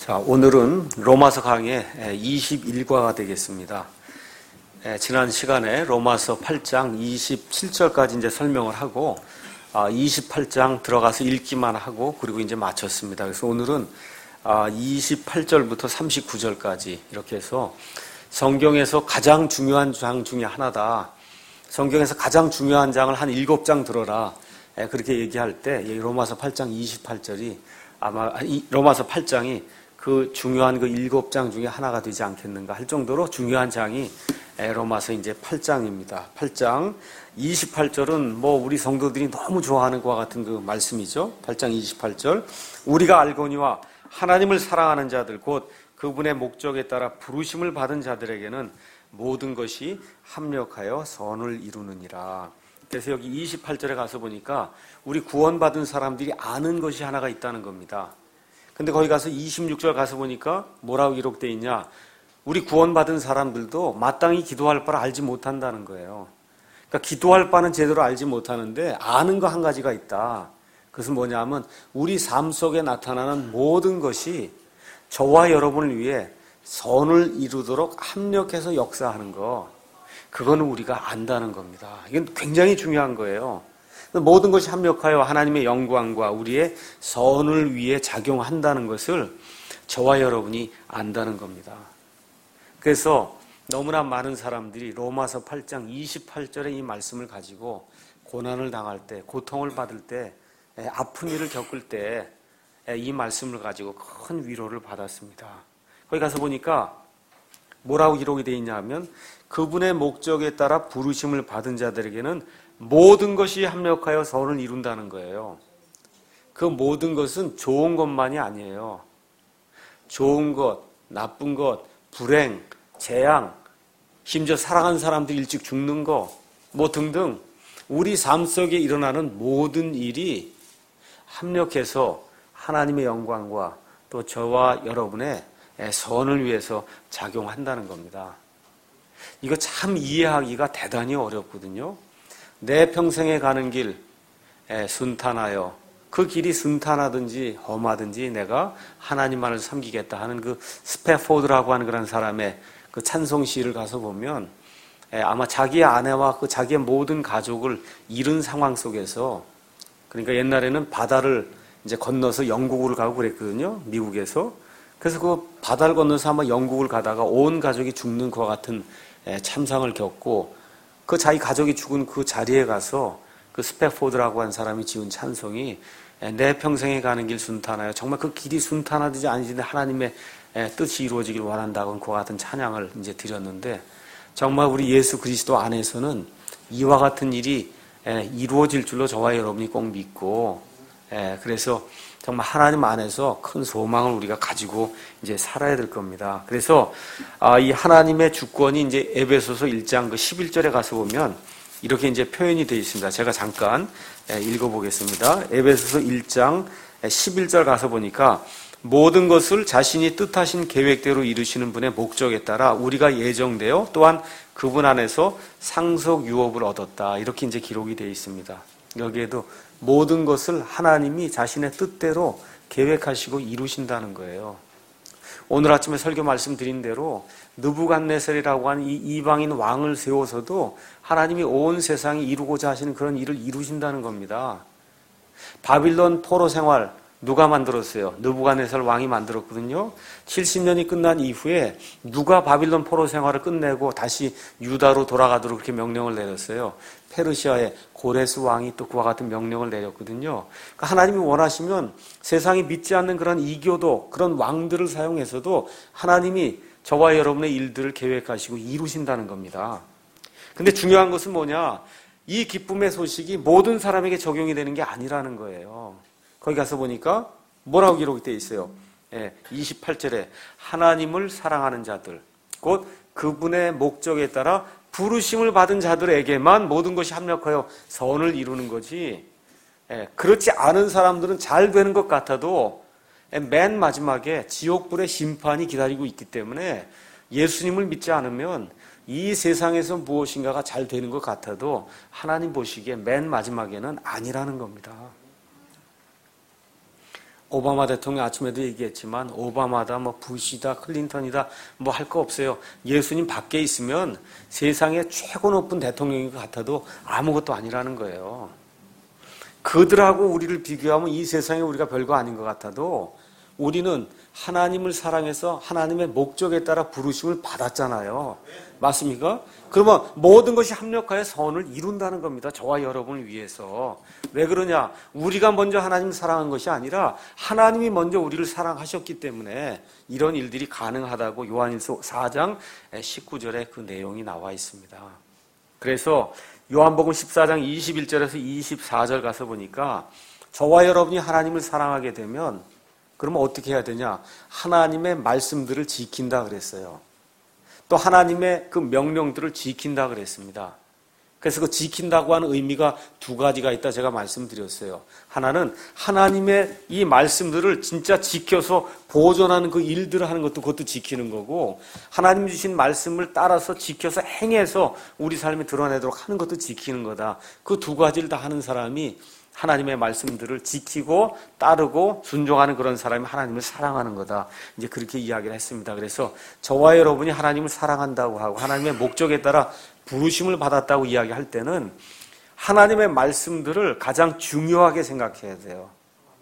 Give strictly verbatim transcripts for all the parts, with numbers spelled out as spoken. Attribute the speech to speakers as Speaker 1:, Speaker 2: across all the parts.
Speaker 1: 자, 오늘은 로마서 강의 이십일 과가 되겠습니다. 지난 시간에 로마서 팔 장 이십칠 절까지 이제 설명을 하고 이십팔 장 들어가서 읽기만 하고 그리고 이제 마쳤습니다. 그래서 오늘은 이십팔 절부터 삼십구 절까지 이렇게 해서 성경에서 가장 중요한 장 중에 하나다. 성경에서 가장 중요한 장을 한 일곱 장 들어라. 그렇게 얘기할 때 로마서 팔 장 이십팔 절이 아마 로마서 팔 장이 그 중요한 그 일곱 장 중에 하나가 되지 않겠는가 할 정도로 중요한 장이 로마서 이제 팔 장입니다. 팔 장 이십팔 절은 뭐 우리 성도들이 너무 좋아하는 것과 같은 그 말씀이죠. 팔 장 이십팔 절. 우리가 알거니와 하나님을 사랑하는 자들 곧 그분의 목적에 따라 부르심을 받은 자들에게는 모든 것이 합력하여 선을 이루느니라. 그래서 여기 이십팔 절에 가서 보니까 우리 구원받은 사람들이 아는 것이 하나가 있다는 겁니다. 근데 거기 가서 이십육 절 가서 보니까 뭐라고 기록되어 있냐? 우리 구원받은 사람들도 마땅히 기도할 바를 알지 못한다는 거예요. 그러니까 기도할 바는 제대로 알지 못하는데 아는 거 한 가지가 있다. 그것은 뭐냐면 우리 삶 속에 나타나는 모든 것이 저와 여러분을 위해 선을 이루도록 합력해서 역사하는 거. 그거는 우리가 안다는 겁니다. 이건 굉장히 중요한 거예요. 모든 것이 합력하여 하나님의 영광과 우리의 선을 위해 작용한다는 것을 저와 여러분이 안다는 겁니다. 그래서 너무나 많은 사람들이 로마서 팔 장 이십팔 절의 이 말씀을 가지고 고난을 당할 때, 고통을 받을 때, 아픈 일을 겪을 때 이 말씀을 가지고 큰 위로를 받았습니다. 거기 가서 보니까 뭐라고 기록이 되어 있냐 하면 그분의 목적에 따라 부르심을 받은 자들에게는 모든 것이 합력하여 선을 이룬다는 거예요. 그 모든 것은 좋은 것만이 아니에요. 좋은 것, 나쁜 것, 불행, 재앙, 심지어 사랑하는 사람들이 일찍 죽는 것, 뭐 등등 우리 삶 속에 일어나는 모든 일이 합력해서 하나님의 영광과 또 저와 여러분의 선을 위해서 작용한다는 겁니다. 이거 참 이해하기가 대단히 어렵거든요. 내 평생에 가는 길 순탄하여 그 길이 순탄하든지 험하든지 내가 하나님만을 섬기겠다 하는 그 스패포드라고 하는 그런 사람의 그 찬송 시를 가서 보면 아마 자기의 아내와 그 자기의 모든 가족을 잃은 상황 속에서 그러니까 옛날에는 바다를 이제 건너서 영국으로 가고 그랬거든요. 미국에서. 그래서 그 바다를 건너서 아마 영국을 가다가 온 가족이 죽는 것과 같은 참상을 겪고 그 자기 가족이 죽은 그 자리에 가서 그 스패포드라고 한 사람이 지은 찬송이 내 평생에 가는 길 순탄하여 정말 그 길이 순탄하든지 아니든지 하나님의 뜻이 이루어지길 원한다고 그와 같은 찬양을 이제 드렸는데 정말 우리 예수 그리스도 안에서는 이와 같은 일이 이루어질 줄로 저와 여러분이 꼭 믿고 그래서 정말 하나님 안에서 큰 소망을 우리가 가지고 이제 살아야 될 겁니다. 그래서 이 하나님의 주권이 이제 에베소서 일 장 그 십일 절에 가서 보면 이렇게 이제 표현이 되어 있습니다. 제가 잠깐 읽어보겠습니다. 에베소서 일 장 십일 절 가서 보니까 모든 것을 자신이 뜻하신 계획대로 이루시는 분의 목적에 따라 우리가 예정되어 또한 그분 안에서 상속 유업을 얻었다. 이렇게 이제 기록이 되어 있습니다. 여기에도 모든 것을 하나님이 자신의 뜻대로 계획하시고 이루신다는 거예요. 오늘 아침에 설교 말씀드린 대로 느부갓네살이라고 하는 이 이방인 왕을 세워서도 하나님이 온 세상이 이루고자 하시는 그런 일을 이루신다는 겁니다. 바빌론 포로 생활 누가 만들었어요? 느부갓네살 왕이 만들었거든요. 칠십 년이 끝난 이후에 누가 바빌론 포로 생활을 끝내고 다시 유다로 돌아가도록 그렇게 명령을 내렸어요. 페르시아의 고레스 왕이 또 그와 같은 명령을 내렸거든요. 그러니까 하나님이 원하시면 세상이 믿지 않는 그런 이교도 그런 왕들을 사용해서도 하나님이 저와 여러분의 일들을 계획하시고 이루신다는 겁니다. 근데 중요한 것은 뭐냐? 이 기쁨의 소식이 모든 사람에게 적용이 되는 게 아니라는 거예요. 거기 가서 보니까 뭐라고 기록이 되어 있어요? 예, 이십팔 절에 하나님을 사랑하는 자들 곧 그분의 목적에 따라 부르심을 받은 자들에게만 모든 것이 합력하여 선을 이루는 거지 예, 그렇지 않은 사람들은 잘 되는 것 같아도 맨 마지막에 지옥불의 심판이 기다리고 있기 때문에 예수님을 믿지 않으면 이 세상에서 무엇인가가 잘 되는 것 같아도 하나님 보시기에 맨 마지막에는 아니라는 겁니다. 오바마 대통령 아침에도 얘기했지만 오바마다 뭐 부시다 클린턴이다 뭐 할 거 없어요. 예수님 밖에 있으면 세상에 최고 높은 대통령인 것 같아도 아무것도 아니라는 거예요. 그들하고 우리를 비교하면 이 세상에 우리가 별거 아닌 것 같아도 우리는 하나님을 사랑해서 하나님의 목적에 따라 부르심을 받았잖아요. 맞습니까? 그러면 모든 것이 합력하여 선을 이룬다는 겁니다. 저와 여러분을 위해서. 왜 그러냐? 우리가 먼저 하나님을 사랑한 것이 아니라 하나님이 먼저 우리를 사랑하셨기 때문에 이런 일들이 가능하다고 요한일서 사 장 십구 절에 그 내용이 나와 있습니다. 그래서 요한복음 십사 장 이십일 절에서 이십사 절 가서 보니까 저와 여러분이 하나님을 사랑하게 되면 그러면 어떻게 해야 되냐? 하나님의 말씀들을 지킨다 그랬어요. 또 하나님의 그 명령들을 지킨다 그랬습니다. 그래서 그 지킨다고 하는 의미가 두 가지가 있다 제가 말씀드렸어요. 하나는 하나님의 이 말씀들을 진짜 지켜서 보존하는 그 일들을 하는 것도 그것도 지키는 거고, 하나님 주신 말씀을 따라서 지켜서 행해서 우리 삶에 드러내도록 하는 것도 지키는 거다. 그 두 가지를 다 하는 사람이 하나님의 말씀들을 지키고 따르고 순종하는 그런 사람이 하나님을 사랑하는 거다. 이제 그렇게 이야기를 했습니다. 그래서 저와 여러분이 하나님을 사랑한다고 하고 하나님의 목적에 따라 부르심을 받았다고 이야기할 때는 하나님의 말씀들을 가장 중요하게 생각해야 돼요.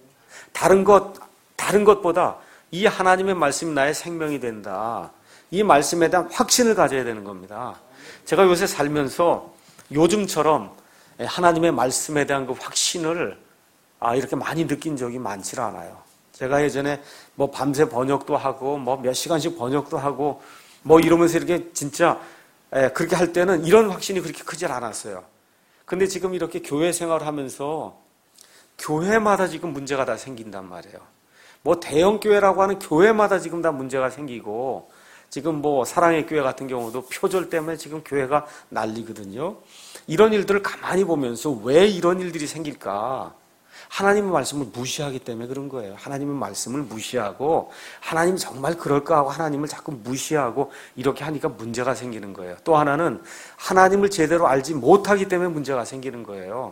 Speaker 1: 다른 것, 다른 것보다 이 하나님의 말씀이 나의 생명이 된다. 이 말씀에 대한 확신을 가져야 되는 겁니다. 제가 요새 살면서 요즘처럼 하나님의 말씀에 대한 그 확신을 아, 이렇게 많이 느낀 적이 많지 않아요. 제가 예전에 뭐 밤새 번역도 하고 뭐 몇 시간씩 번역도 하고 뭐 이러면서 이렇게 진짜 예, 그렇게 할 때는 이런 확신이 그렇게 크지 않았어요. 근데 지금 이렇게 교회 생활을 하면서 교회마다 지금 문제가 다 생긴단 말이에요. 뭐 대형 교회라고 하는 교회마다 지금 다 문제가 생기고, 지금 뭐 사랑의 교회 같은 경우도 표절 때문에 지금 교회가 난리거든요. 이런 일들을 가만히 보면서 왜 이런 일들이 생길까? 하나님의 말씀을 무시하기 때문에 그런 거예요. 하나님의 말씀을 무시하고 하나님이 정말 그럴까 하고 하나님을 자꾸 무시하고 이렇게 하니까 문제가 생기는 거예요. 또 하나는 하나님을 제대로 알지 못하기 때문에 문제가 생기는 거예요.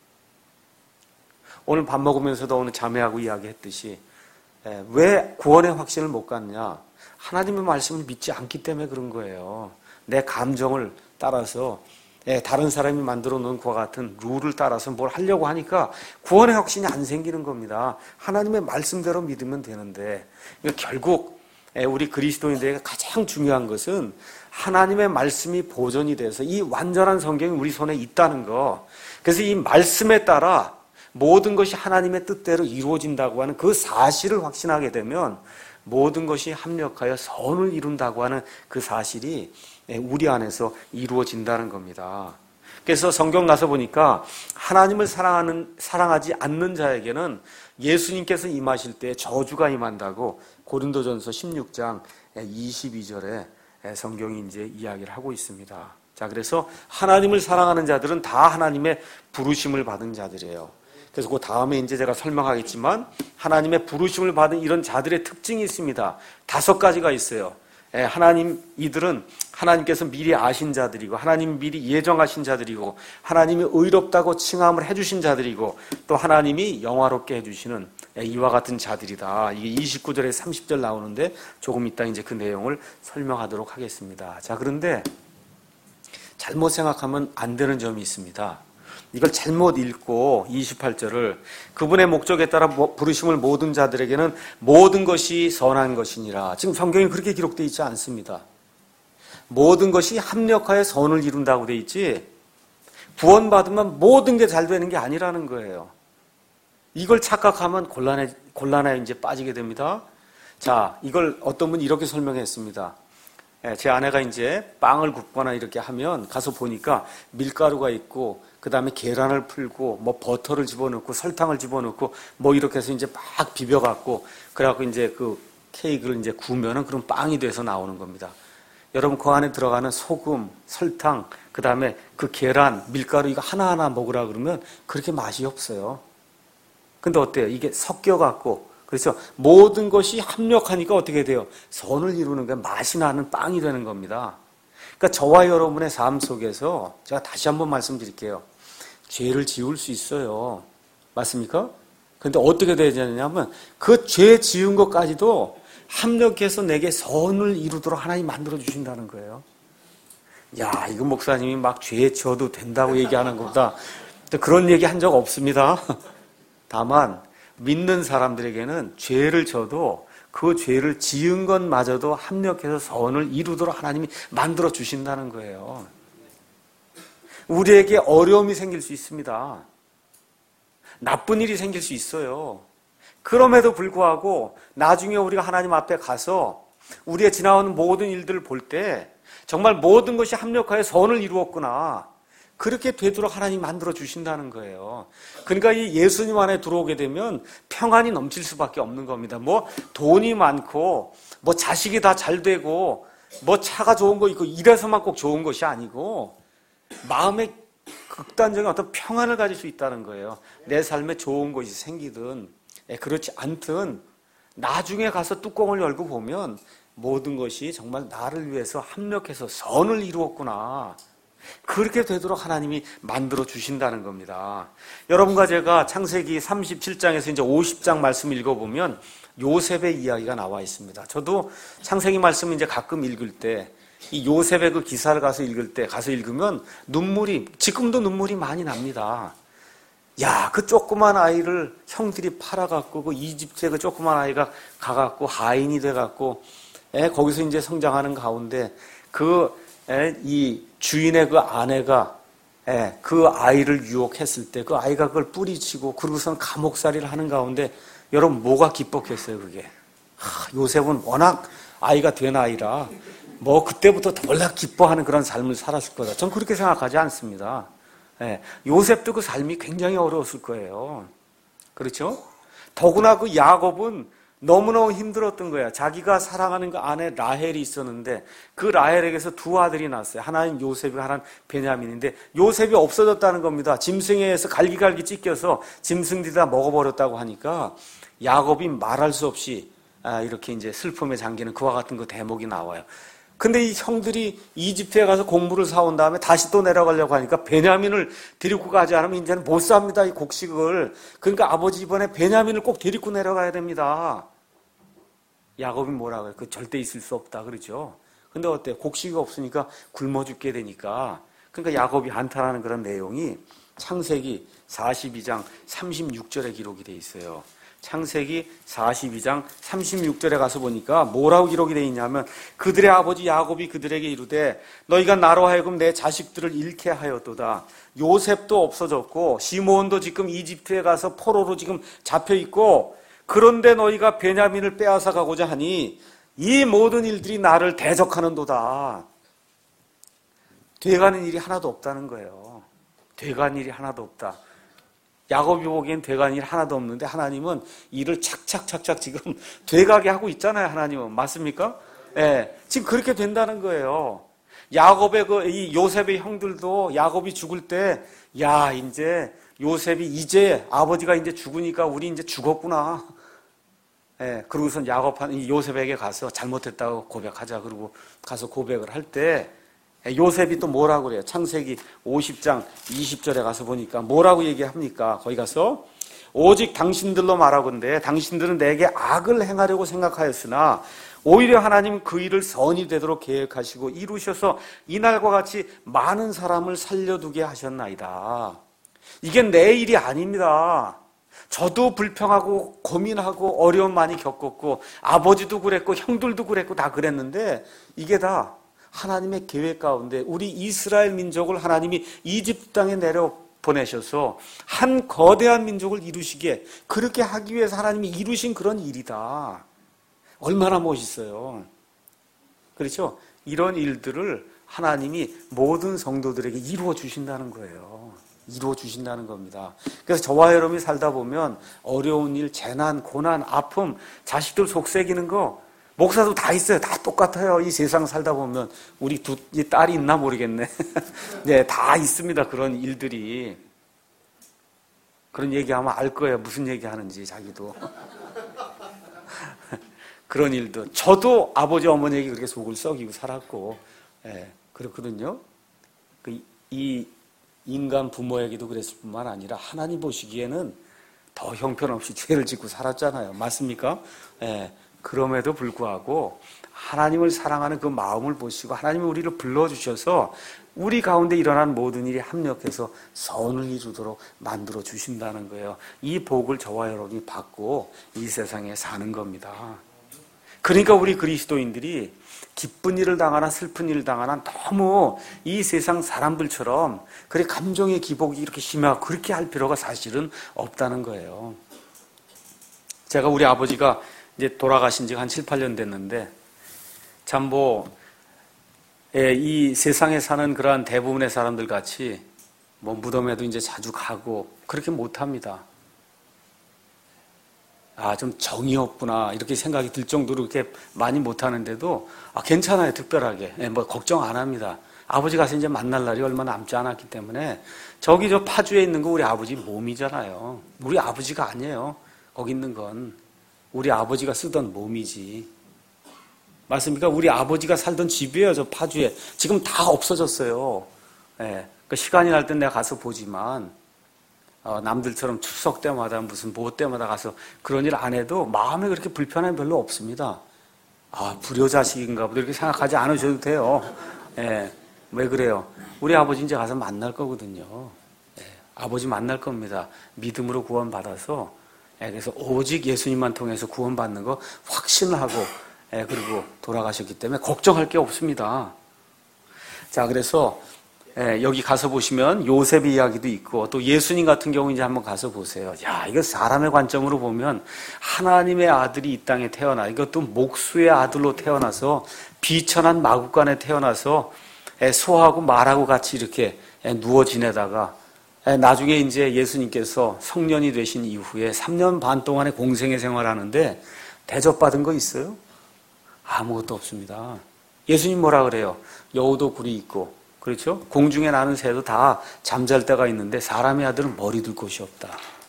Speaker 1: 오늘 밥 먹으면서도 오늘 자매하고 이야기했듯이 왜 구원의 확신을 못 갖냐? 하나님의 말씀을 믿지 않기 때문에 그런 거예요. 내 감정을 따라서 다른 사람이 만들어 놓은 그와 같은 룰을 따라서 뭘 하려고 하니까 구원의 확신이 안 생기는 겁니다. 하나님의 말씀대로 믿으면 되는데, 그러니까 결국 우리 그리스도인들에게 가장 중요한 것은 하나님의 말씀이 보존이 돼서 이 완전한 성경이 우리 손에 있다는 거. 그래서 이 말씀에 따라 모든 것이 하나님의 뜻대로 이루어진다고 하는 그 사실을 확신하게 되면 모든 것이 합력하여 선을 이룬다고 하는 그 사실이 우리 안에서 이루어진다는 겁니다. 그래서 성경 가서 보니까 하나님을 사랑하는, 사랑하지 않는 자에게는 예수님께서 임하실 때 저주가 임한다고 고린도전서 십육 장 이십이 절에 성경이 이제 이야기를 하고 있습니다. 자, 그래서 하나님을 사랑하는 자들은 다 하나님의 부르심을 받은 자들이에요. 그래서 그 다음에 이제 제가 설명하겠지만 하나님의 부르심을 받은 이런 자들의 특징이 있습니다. 다섯 가지가 있어요. 하나님, 이들은 하나님께서 미리 아신 자들이고 하나님 미리 예정하신 자들이고 하나님이 의롭다고 칭함을 해주신 자들이고 또 하나님이 영화롭게 해주시는 이와 같은 자들이다. 이게 이십구 절에 삼십 절 나오는데 조금 이따 이제 그 내용을 설명하도록 하겠습니다. 자, 그런데 잘못 생각하면 안 되는 점이 있습니다. 이걸 잘못 읽고 이십팔 절을 그분의 목적에 따라 부르심을 모든 자들에게는 모든 것이 선한 것이니라. 지금 성경에 그렇게 기록되어 있지 않습니다. 모든 것이 합력하여 선을 이룬다고 되어 있지 구원받으면 모든 게 잘 되는 게 아니라는 거예요. 이걸 착각하면 곤란해, 곤란해 이제 빠지게 됩니다. 자, 이걸 어떤 분이 이렇게 설명했습니다. 제 아내가 이제 빵을 굽거나 이렇게 하면 가서 보니까 밀가루가 있고 그 다음에 계란을 풀고 뭐 버터를 집어넣고 설탕을 집어넣고 뭐 이렇게 해서 이제 막 비벼갖고 그래갖고 이제 그 케이크를 이제 구우면은 그런 빵이 돼서 나오는 겁니다. 여러분 그 안에 들어가는 소금, 설탕, 그 다음에 그 계란, 밀가루 이거 하나하나 먹으라 그러면 그렇게 맛이 없어요. 근데 어때요? 이게 섞여갖고 그래서 모든 것이 합력하니까 어떻게 돼요? 선을 이루는 게 맛이 나는 빵이 되는 겁니다. 그러니까 저와 여러분의 삶 속에서 제가 다시 한번 말씀드릴게요. 죄를 지울 수 있어요. 맞습니까? 그런데 어떻게 되냐면 그 죄 지은 것까지도 합력해서 내게 선을 이루도록 하나님 만들어 주신다는 거예요. 야, 이거 목사님이 막 죄 지어도 된다고 얘기하는 것보다 그런 얘기 한 적 없습니다. 다만 믿는 사람들에게는 죄를 져도 그 죄를 지은 것마저도 합력해서 선을 이루도록 하나님이 만들어 주신다는 거예요. 우리에게 어려움이 생길 수 있습니다. 나쁜 일이 생길 수 있어요. 그럼에도 불구하고 나중에 우리가 하나님 앞에 가서 우리의 지나오는 모든 일들을 볼 때 정말 모든 것이 합력하여 선을 이루었구나. 그렇게 되도록 하나님 만들어 주신다는 거예요. 그러니까 이 예수님 안에 들어오게 되면 평안이 넘칠 수밖에 없는 겁니다. 뭐 돈이 많고 뭐 자식이 다 잘 되고 뭐 차가 좋은 거 있고 이래서만 꼭 좋은 것이 아니고 마음에 극단적인 어떤 평안을 가질 수 있다는 거예요. 내 삶에 좋은 것이 생기든 그렇지 않든 나중에 가서 뚜껑을 열고 보면 모든 것이 정말 나를 위해서 합력해서 선을 이루었구나. 그렇게 되도록 하나님이 만들어 주신다는 겁니다. 여러분과 제가 창세기 삼십칠 장에서 이제 오십 장 말씀 읽어보면 요셉의 이야기가 나와 있습니다. 저도 창세기 말씀 이제 가끔 읽을 때 이 요셉의 그 기사를 가서 읽을 때 가서 읽으면 눈물이 지금도 눈물이 많이 납니다. 야, 그 조그만 아이를 형들이 팔아갖고 그 이집트의 그 조그만 아이가 가갖고 하인이 돼갖고 에, 거기서 이제 성장하는 가운데 그 이 주인의 그 아내가 에, 그 아이를 유혹했을 때 그 아이가 그걸 뿌리치고 그러고선 감옥살이를 하는 가운데 여러분 뭐가 기뻤겠어요 그게. 하, 요셉은 워낙 아이가 된 아이라 뭐 그때부터 워낙 기뻐하는 그런 삶을 살았을 거다. 전 그렇게 생각하지 않습니다. 예, 요셉도 그 삶이 굉장히 어려웠을 거예요. 그렇죠? 더구나 그 야곱은 너무너무 힘들었던 거야. 자기가 사랑하는 그 아내 라헬이 있었는데 그 라헬에게서 두 아들이 낳았어요. 하나는 요셉이고 하나는 베냐민인데 요셉이 없어졌다는 겁니다. 짐승에 의해서 갈기갈기 찢겨서 짐승들이 다 먹어버렸다고 하니까 야곱이 말할 수 없이 이렇게 이제 슬픔에 잠기는 그와 같은 그 대목이 나와요. 근데 이 형들이 이집트에 가서 곡물을 사온 다음에 다시 또 내려가려고 하니까 베냐민을 데리고 가지 않으면 이제는 못 삽니다, 이 곡식을. 그러니까 아버지 이번에 베냐민을 꼭 데리고 내려가야 됩니다. 야곱이 뭐라고 해요? 그 절대 있을 수 없다, 그러죠? 근데 어때? 곡식이 없으니까 굶어 죽게 되니까. 그러니까 야곱이 한탄하는 그런 내용이 창세기 사십이 장 삼십육 절에 기록이 돼 있어요. 창세기 사십이 장 삼십육 절에 가서 보니까 뭐라고 기록이 되어 있냐면 그들의 아버지 야곱이 그들에게 이르되 너희가 나로 하여금 내 자식들을 잃게 하였도다. 요셉도 없어졌고 시므온도 지금 이집트에 가서 포로로 지금 잡혀있고 그런데 너희가 베냐민을 빼앗아 가고자 하니 이 모든 일들이 나를 대적하는도다. 돼가는 일이 하나도 없다는 거예요. 돼가는 일이 하나도 없다. 야곱이 보기엔 돼가는 일 하나도 없는데 하나님은 일을 착착착착 지금 돼가게 하고 있잖아요. 하나님은. 맞습니까? 예. 네, 지금 그렇게 된다는 거예요. 야곱의 그, 이 요셉의 형들도 야곱이 죽을 때, 야, 이제 요셉이 이제 아버지가 이제 죽으니까 우리 이제 죽었구나. 예. 네, 그러고선 야곱한, 이 요셉에게 가서 잘못했다고 고백하자. 그러고 가서 고백을 할 때, 요셉이 또 뭐라고 그래요? 창세기 오십 장 이십 절에 가서 보니까 뭐라고 얘기합니까? 거기 가서 오직 당신들로 말하건대 당신들은 내게 악을 행하려고 생각하였으나 오히려 하나님 그 일을 선이 되도록 계획하시고 이루셔서 이날과 같이 많은 사람을 살려두게 하셨나이다. 이게 내 일이 아닙니다. 저도 불평하고 고민하고 어려움 많이 겪었고 아버지도 그랬고 형들도 그랬고 다 그랬는데 이게 다 하나님의 계획 가운데 우리 이스라엘 민족을 하나님이 이집트 땅에 내려 보내셔서 한 거대한 민족을 이루시게 그렇게 하기 위해서 하나님이 이루신 그런 일이다. 얼마나 멋있어요. 그렇죠? 이런 일들을 하나님이 모든 성도들에게 이루어 주신다는 거예요. 이루어 주신다는 겁니다. 그래서 저와 여러분이 살다 보면 어려운 일, 재난, 고난, 아픔, 자식들 속썩이는 거 목사도 다 있어요. 다 똑같아요. 이 세상 살다 보면 우리 두 이 딸이 있나 모르겠네. 네, 다 있습니다. 그런 일들이. 그런 얘기하면 알 거예요. 무슨 얘기하는지 자기도. 그런 일도. 저도 아버지 어머니에게 그렇게 속을 썩이고 살았고, 예, 그렇거든요. 그 이 인간 부모에게도 그랬을 뿐만 아니라 하나님 보시기에는 더 형편없이 죄를 짓고 살았잖아요. 맞습니까? 예, 그럼에도 불구하고 하나님을 사랑하는 그 마음을 보시고 하나님이 우리를 불러주셔서 우리 가운데 일어난 모든 일이 합력해서 선을 이루도록 만들어 주신다는 거예요. 이 복을 저와 여러분이 받고 이 세상에 사는 겁니다. 그러니까 우리 그리스도인들이 기쁜 일을 당하나 슬픈 일을 당하나 너무 이 세상 사람들처럼 그래 감정의 기복이 이렇게 심하고 그렇게 할 필요가 사실은 없다는 거예요. 제가 우리 아버지가 이제 돌아가신 지가 한 칠, 팔 년 됐는데 참 뭐 이 세상에 사는 그러한 대부분의 사람들 같이 뭐 무덤에도 이제 자주 가고 그렇게 못합니다. 아, 좀 정이 없구나 이렇게 생각이 들 정도로 그렇게 많이 못하는데도 아, 괜찮아요. 특별하게 예, 뭐 걱정 안 합니다. 아버지 가서 이제 만날 날이 얼마 남지 않았기 때문에 저기 저 파주에 있는 거 우리 아버지 몸이잖아요. 우리 아버지가 아니에요. 거기 있는 건 우리 아버지가 쓰던 몸이지. 맞습니까? 우리 아버지가 살던 집이에요. 저 파주에. 지금 다 없어졌어요. 예, 그 시간이 날 땐 내가 가서 보지만 어, 남들처럼 추석 때마다 무슨 뭐 때마다 가서 그런 일 안 해도 마음에 그렇게 불편함이 별로 없습니다. 아, 불효자식인가 보다 이렇게 생각하지 않으셔도 돼요. 예, 왜 그래요? 우리 아버지 이제 가서 만날 거거든요. 예, 아버지 만날 겁니다. 믿음으로 구원받아서 예, 그래서 오직 예수님만 통해서 구원받는 거 확신하고 예, 그리고 돌아가셨기 때문에 걱정할 게 없습니다. 자, 그래서 예, 여기 가서 보시면 요셉의 이야기도 있고 또 예수님 같은 경우 이제 한번 가서 보세요. 야, 이거 사람의 관점으로 보면 하나님의 아들이 이 땅에 태어나 이것도 목수의 아들로 태어나서 비천한 마구간에 태어나서 예, 소하고 말하고 같이 이렇게 예, 누워 지내다가 예, 나중에 이제 예수님께서 성년이 되신 이후에 삼 년 반 동안의 공생의 생활하는데 대접받은 거 있어요? 아무것도 없습니다. 예수님 뭐라 그래요? 여우도 굴이 있고 그렇죠? 공중에 나는 새도 다 잠잘 때가 있는데 사람의 아들은 머리 둘 곳이 없다.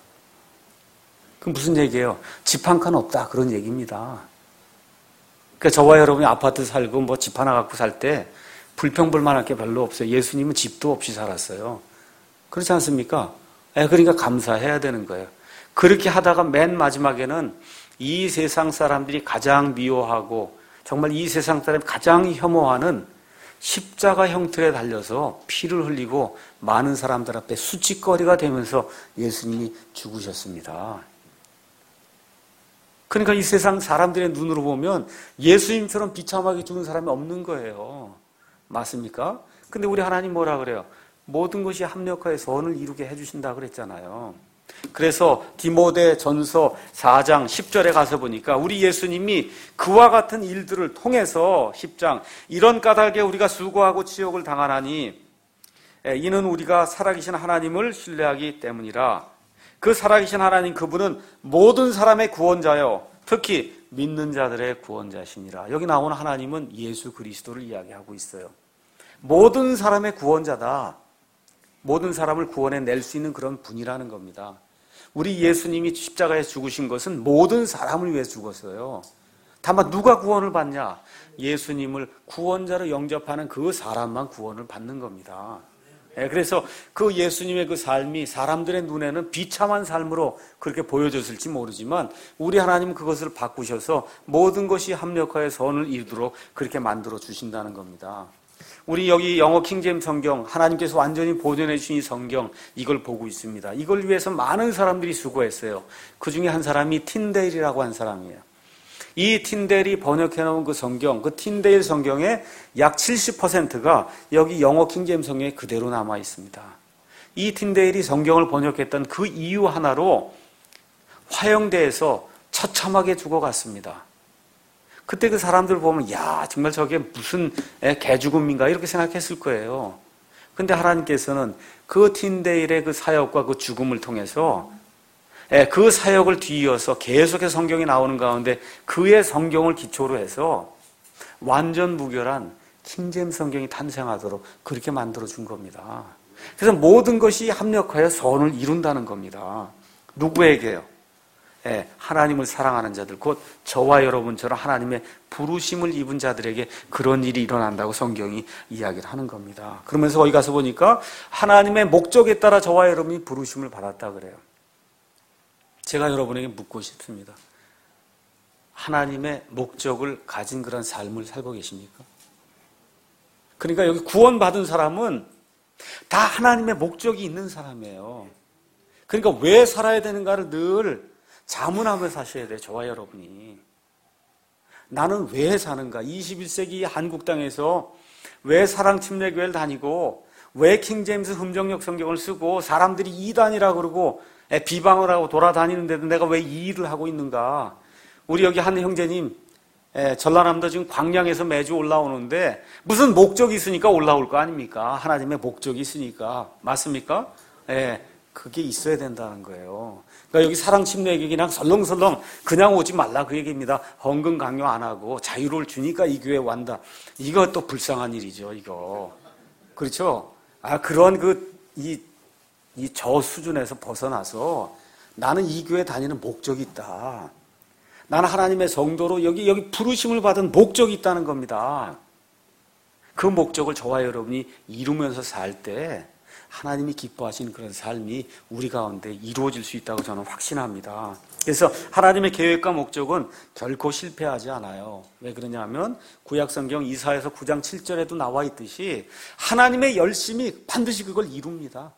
Speaker 1: 그럼 무슨 얘기예요? 집 한 칸 없다 그런 얘기입니다. 그러니까 저와 여러분이 아파트 살고 뭐 집 하나 갖고 살 때 불평불만할 게 별로 없어요. 예수님은 집도 없이 살았어요. 그렇지 않습니까? 예, 그러니까 감사해야 되는 거예요. 그렇게 하다가 맨 마지막에는 이 세상 사람들이 가장 미워하고 정말 이 세상 사람이 가장 혐오하는 십자가 형틀에 달려서 피를 흘리고 많은 사람들 앞에 수치거리가 되면서 예수님이 죽으셨습니다. 그러니까 이 세상 사람들의 눈으로 보면 예수님처럼 비참하게 죽은 사람이 없는 거예요. 맞습니까? 근데 우리 하나님 뭐라 그래요? 모든 것이 합력하여 선을 이루게 해주신다 그랬잖아요. 그래서 디모데 전서 사 장 십 절에 가서 보니까 우리 예수님이 그와 같은 일들을 통해서 십 장 이런 까닭에 우리가 수고하고 치욕을 당하나니 이는 우리가 살아계신 하나님을 신뢰하기 때문이라. 그 살아계신 하나님 그분은 모든 사람의 구원자요 특히 믿는 자들의 구원자시니라. 여기 나오는 하나님은 예수 그리스도를 이야기하고 있어요. 모든 사람의 구원자다. 모든 사람을 구원해낼 수 있는 그런 분이라는 겁니다. 우리 예수님이 십자가에 죽으신 것은 모든 사람을 위해 죽었어요. 다만 누가 구원을 받냐? 예수님을 구원자로 영접하는 그 사람만 구원을 받는 겁니다. 그래서 그 예수님의 그 삶이 사람들의 눈에는 비참한 삶으로 그렇게 보여졌을지 모르지만 우리 하나님은 그것을 바꾸셔서 모든 것이 합력하여 선을 이루도록 그렇게 만들어 주신다는 겁니다. 우리 여기 영어 킹제임스 성경 하나님께서 완전히 보존해 주신 이 성경 이걸 보고 있습니다. 이걸 위해서 많은 사람들이 수고했어요. 그 중에 한 사람이 틴데일이라고 한 사람이에요. 이 틴데일이 번역해 놓은 그 성경, 그 틴데일 성경의 약 칠십 퍼센트가 여기 영어 킹제임스 성경에 그대로 남아 있습니다. 이 틴데일이 성경을 번역했던 그 이유 하나로 화형대에서 처참하게 죽어갔습니다. 그때 그 사람들 보면 야 정말 저게 무슨 개죽음인가 이렇게 생각했을 거예요. 근데 하나님께서는 그 틴데일의 그 사역과 그 죽음을 통해서 그 사역을 뒤이어서 계속해서 성경이 나오는 가운데 그의 성경을 기초로 해서 완전 무결한 킹제임스 성경이 탄생하도록 그렇게 만들어준 겁니다. 그래서 모든 것이 합력하여 선을 이룬다는 겁니다. 누구에게요? 예, 하나님을 사랑하는 자들, 곧 저와 여러분처럼 하나님의 부르심을 입은 자들에게 그런 일이 일어난다고 성경이 이야기를 하는 겁니다. 그러면서 거기 가서 보니까 하나님의 목적에 따라 저와 여러분이 부르심을 받았다 그래요. 제가 여러분에게 묻고 싶습니다. 하나님의 목적을 가진 그런 삶을 살고 계십니까? 그러니까 여기 구원받은 사람은 다 하나님의 목적이 있는 사람이에요. 그러니까 왜 살아야 되는가를 늘 자문하며 사셔야 돼요. 저와 여러분이. 나는 왜 사는가? 이십일 세기 한국 땅에서 왜 사랑침례교회를 다니고 왜 킹제임스 흠정역 성경을 쓰고 사람들이 이단이라고 그러고 비방을 하고 돌아다니는데도 내가 왜 이 일을 하고 있는가? 우리 여기 한 형제님 전라남도 지금 광양에서 매주 올라오는데 무슨 목적이 있으니까 올라올 거 아닙니까? 하나님의 목적이 있으니까. 맞습니까? 예, 그게 있어야 된다는 거예요. 그러니까 여기 사랑침례교회 그냥 설렁설렁 그냥 오지 말라 그 얘기입니다. 헌금 강요 안 하고 자유를 주니까 이 교회 완다. 이거 또 불쌍한 일이죠, 이거. 그렇죠? 아, 그런 그, 이, 이 저 수준에서 벗어나서 나는 이 교회 다니는 목적이 있다. 나는 하나님의 성도로 여기, 여기 부르심을 받은 목적이 있다는 겁니다. 그 목적을 저와 여러분이 이루면서 살 때 하나님이 기뻐하시는 그런 삶이 우리 가운데 이루어질 수 있다고 저는 확신합니다. 그래서 하나님의 계획과 목적은 결코 실패하지 않아요. 왜 그러냐면 구약성경 이사야서 구 장 칠 절에도 나와 있듯이 하나님의 열심이 반드시 그걸 이룹니다.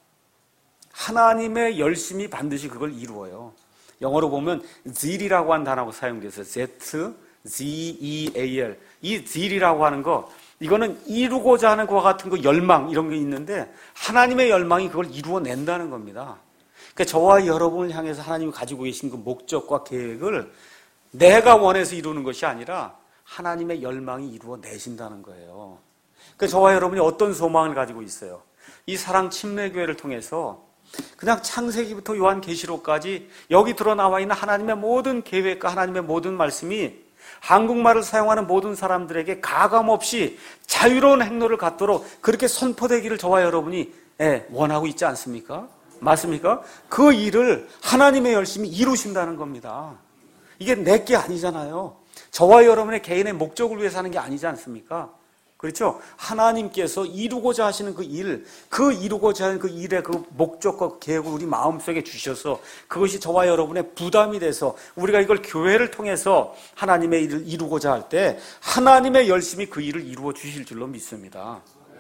Speaker 1: 하나님의 열심이 반드시 그걸 이루어요. 영어로 보면 zeal이라고 하는 단어가 사용돼서 Z, Z, E, A, L 이 zeal이라고 하는 거 이거는 이루고자 하는 것과 같은 그 열망 이런 게 있는데 하나님의 열망이 그걸 이루어낸다는 겁니다. 그러니까 저와 여러분을 향해서 하나님이 가지고 계신 그 목적과 계획을 내가 원해서 이루는 것이 아니라 하나님의 열망이 이루어내신다는 거예요. 그러니까 저와 여러분이 어떤 소망을 가지고 있어요? 이 사랑침례교회를 통해서 그냥 창세기부터 요한계시록까지 여기 드러나와 있는 하나님의 모든 계획과 하나님의 모든 말씀이 한국말을 사용하는 모든 사람들에게 가감없이 자유로운 행로를 갖도록 그렇게 선포되기를 저와 여러분이 원하고 있지 않습니까? 맞습니까? 그 일을 하나님의 열심히 이루신다는 겁니다. 이게 내게 아니잖아요. 저와 여러분의 개인의 목적을 위해서 하는 게 아니지 않습니까? 그렇죠? 하나님께서 이루고자 하시는 그 일, 그 이루고자 하는 그 일의 그 목적과 계획을 우리 마음속에 주셔서 그것이 저와 여러분의 부담이 돼서 우리가 이걸 교회를 통해서 하나님의 일을 이루고자 할 때 하나님의 열심히 그 일을 이루어 주실 줄로 믿습니다.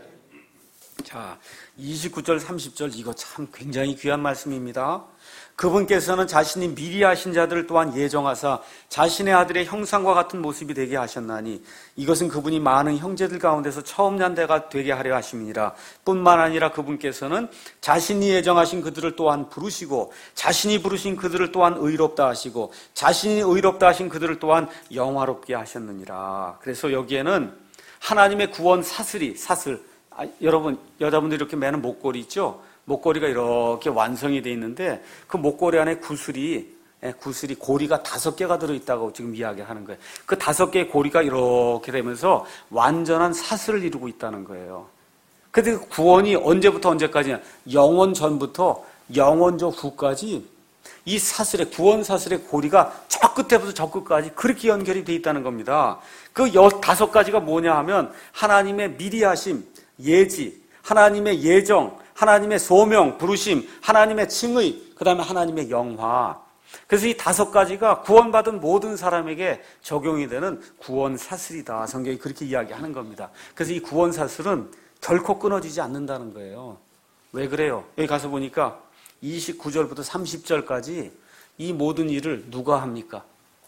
Speaker 1: 자, 이십구 절 삼십 절 이거 참 굉장히 귀한 말씀입니다. 그분께서는 자신이 미리 하신 자들을 또한 예정하사 자신의 아들의 형상과 같은 모습이 되게 하셨나니 이것은 그분이 많은 형제들 가운데서 처음 난 자가 되게 하려 하심이니라. 뿐만 아니라 그분께서는 자신이 예정하신 그들을 또한 부르시고 자신이 부르신 그들을 또한 의롭다 하시고 자신이 의롭다 하신 그들을 또한 영화롭게 하셨느니라. 그래서 여기에는 하나님의 구원 사슬이 사슬 아, 여러분 여자분들 이렇게 매는 목걸이 있죠? 목걸이가 이렇게 완성이 되어 있는데 그 목걸이 안에 구슬이 구슬이 고리가 다섯 개가 들어있다고 지금 이야기하는 거예요. 그 다섯 개의 고리가 이렇게 되면서 완전한 사슬을 이루고 있다는 거예요. 근데 구원이 언제부터 언제까지냐? 영원 전부터 영원 저 후까지 이 사슬의 구원 사슬의 고리가 저 끝에부터 저 끝까지 그렇게 연결이 되어 있다는 겁니다. 그 여 다섯 가지가 뭐냐 하면 하나님의 미리 하심, 예지, 하나님의 예정, 하나님의 소명, 부르심, 하나님의 칭의, 그 다음에 하나님의 영화. 그래서 이 다섯 가지가 구원받은 모든 사람에게 적용이 되는 구원 사슬이다. 성경이 그렇게 이야기하는 겁니다. 그래서 이 구원 사슬은 결코 끊어지지 않는다는 거예요. 왜 그래요? 여기 가서 보니까 이십구 절부터 삼십 절까지 이 모든 일을 누가 합니까?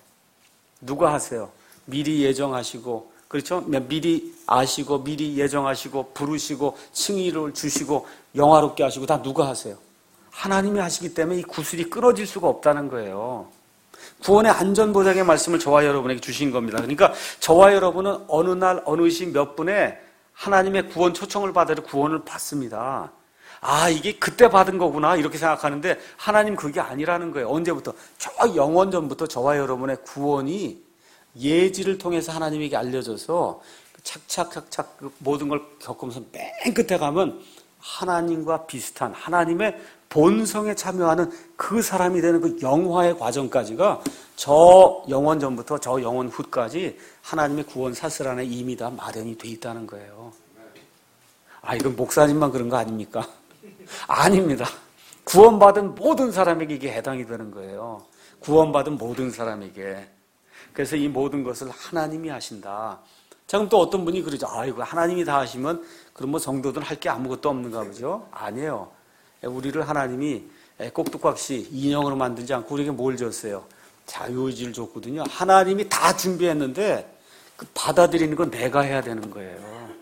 Speaker 1: 누가 하세요? 미리 예정하시고 그렇죠? 미리 아시고 미리 예정하시고 부르시고 칭의를 주시고 영화롭게 하시고 다 누가 하세요? 하나님이 하시기 때문에 이 구슬이 끊어질 수가 없다는 거예요. 구원의 안전보장의 말씀을 저와 여러분에게 주신 겁니다. 그러니까 저와 여러분은 어느 날 어느 시 몇 분에 하나님의 구원 초청을 받아서 구원을 받습니다. 아, 이게 그때 받은 거구나 이렇게 생각하는데 하나님 그게 아니라는 거예요. 언제부터? 저 영원 전부터 저와 여러분의 구원이 예지를 통해서 하나님에게 알려져서 착착착착 모든 걸 겪으면서 맨 끝에 가면 하나님과 비슷한 하나님의 본성에 참여하는 그 사람이 되는 그 영화의 과정까지가 저 영원 전부터 저 영원 후까지 하나님의 구원 사슬 안에 이미 다 마련이 돼 있다는 거예요. 아, 이건 목사님만 그런 거 아닙니까? 아닙니다. 구원받은 모든 사람에게 이게 해당이 되는 거예요. 구원받은 모든 사람에게. 그래서 이 모든 것을 하나님이 하신다. 자, 그럼 또 어떤 분이 그러죠. 아이고, 하나님이 다 하시면 그럼 뭐 성도들은 할 게 아무것도 없는가 보죠? 아니에요. 우리를 하나님이 꼭두각시 인형으로 만들지 않고 우리에게 뭘 줬어요? 자유의지를 줬거든요. 하나님이 다 준비했는데 그 받아들이는 건 내가 해야 되는 거예요.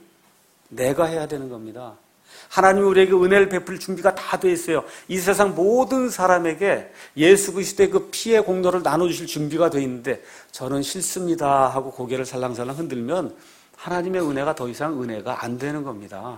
Speaker 1: 내가 해야 되는 겁니다. 하나님이 우리에게 은혜를 베풀 준비가 다 돼 있어요. 이 세상 모든 사람에게 예수 그리스도의 그 피의 공로를 나눠주실 준비가 돼 있는데 저는 싫습니다 하고 고개를 살랑살랑 흔들면 하나님의 은혜가 더 이상 은혜가 안 되는 겁니다.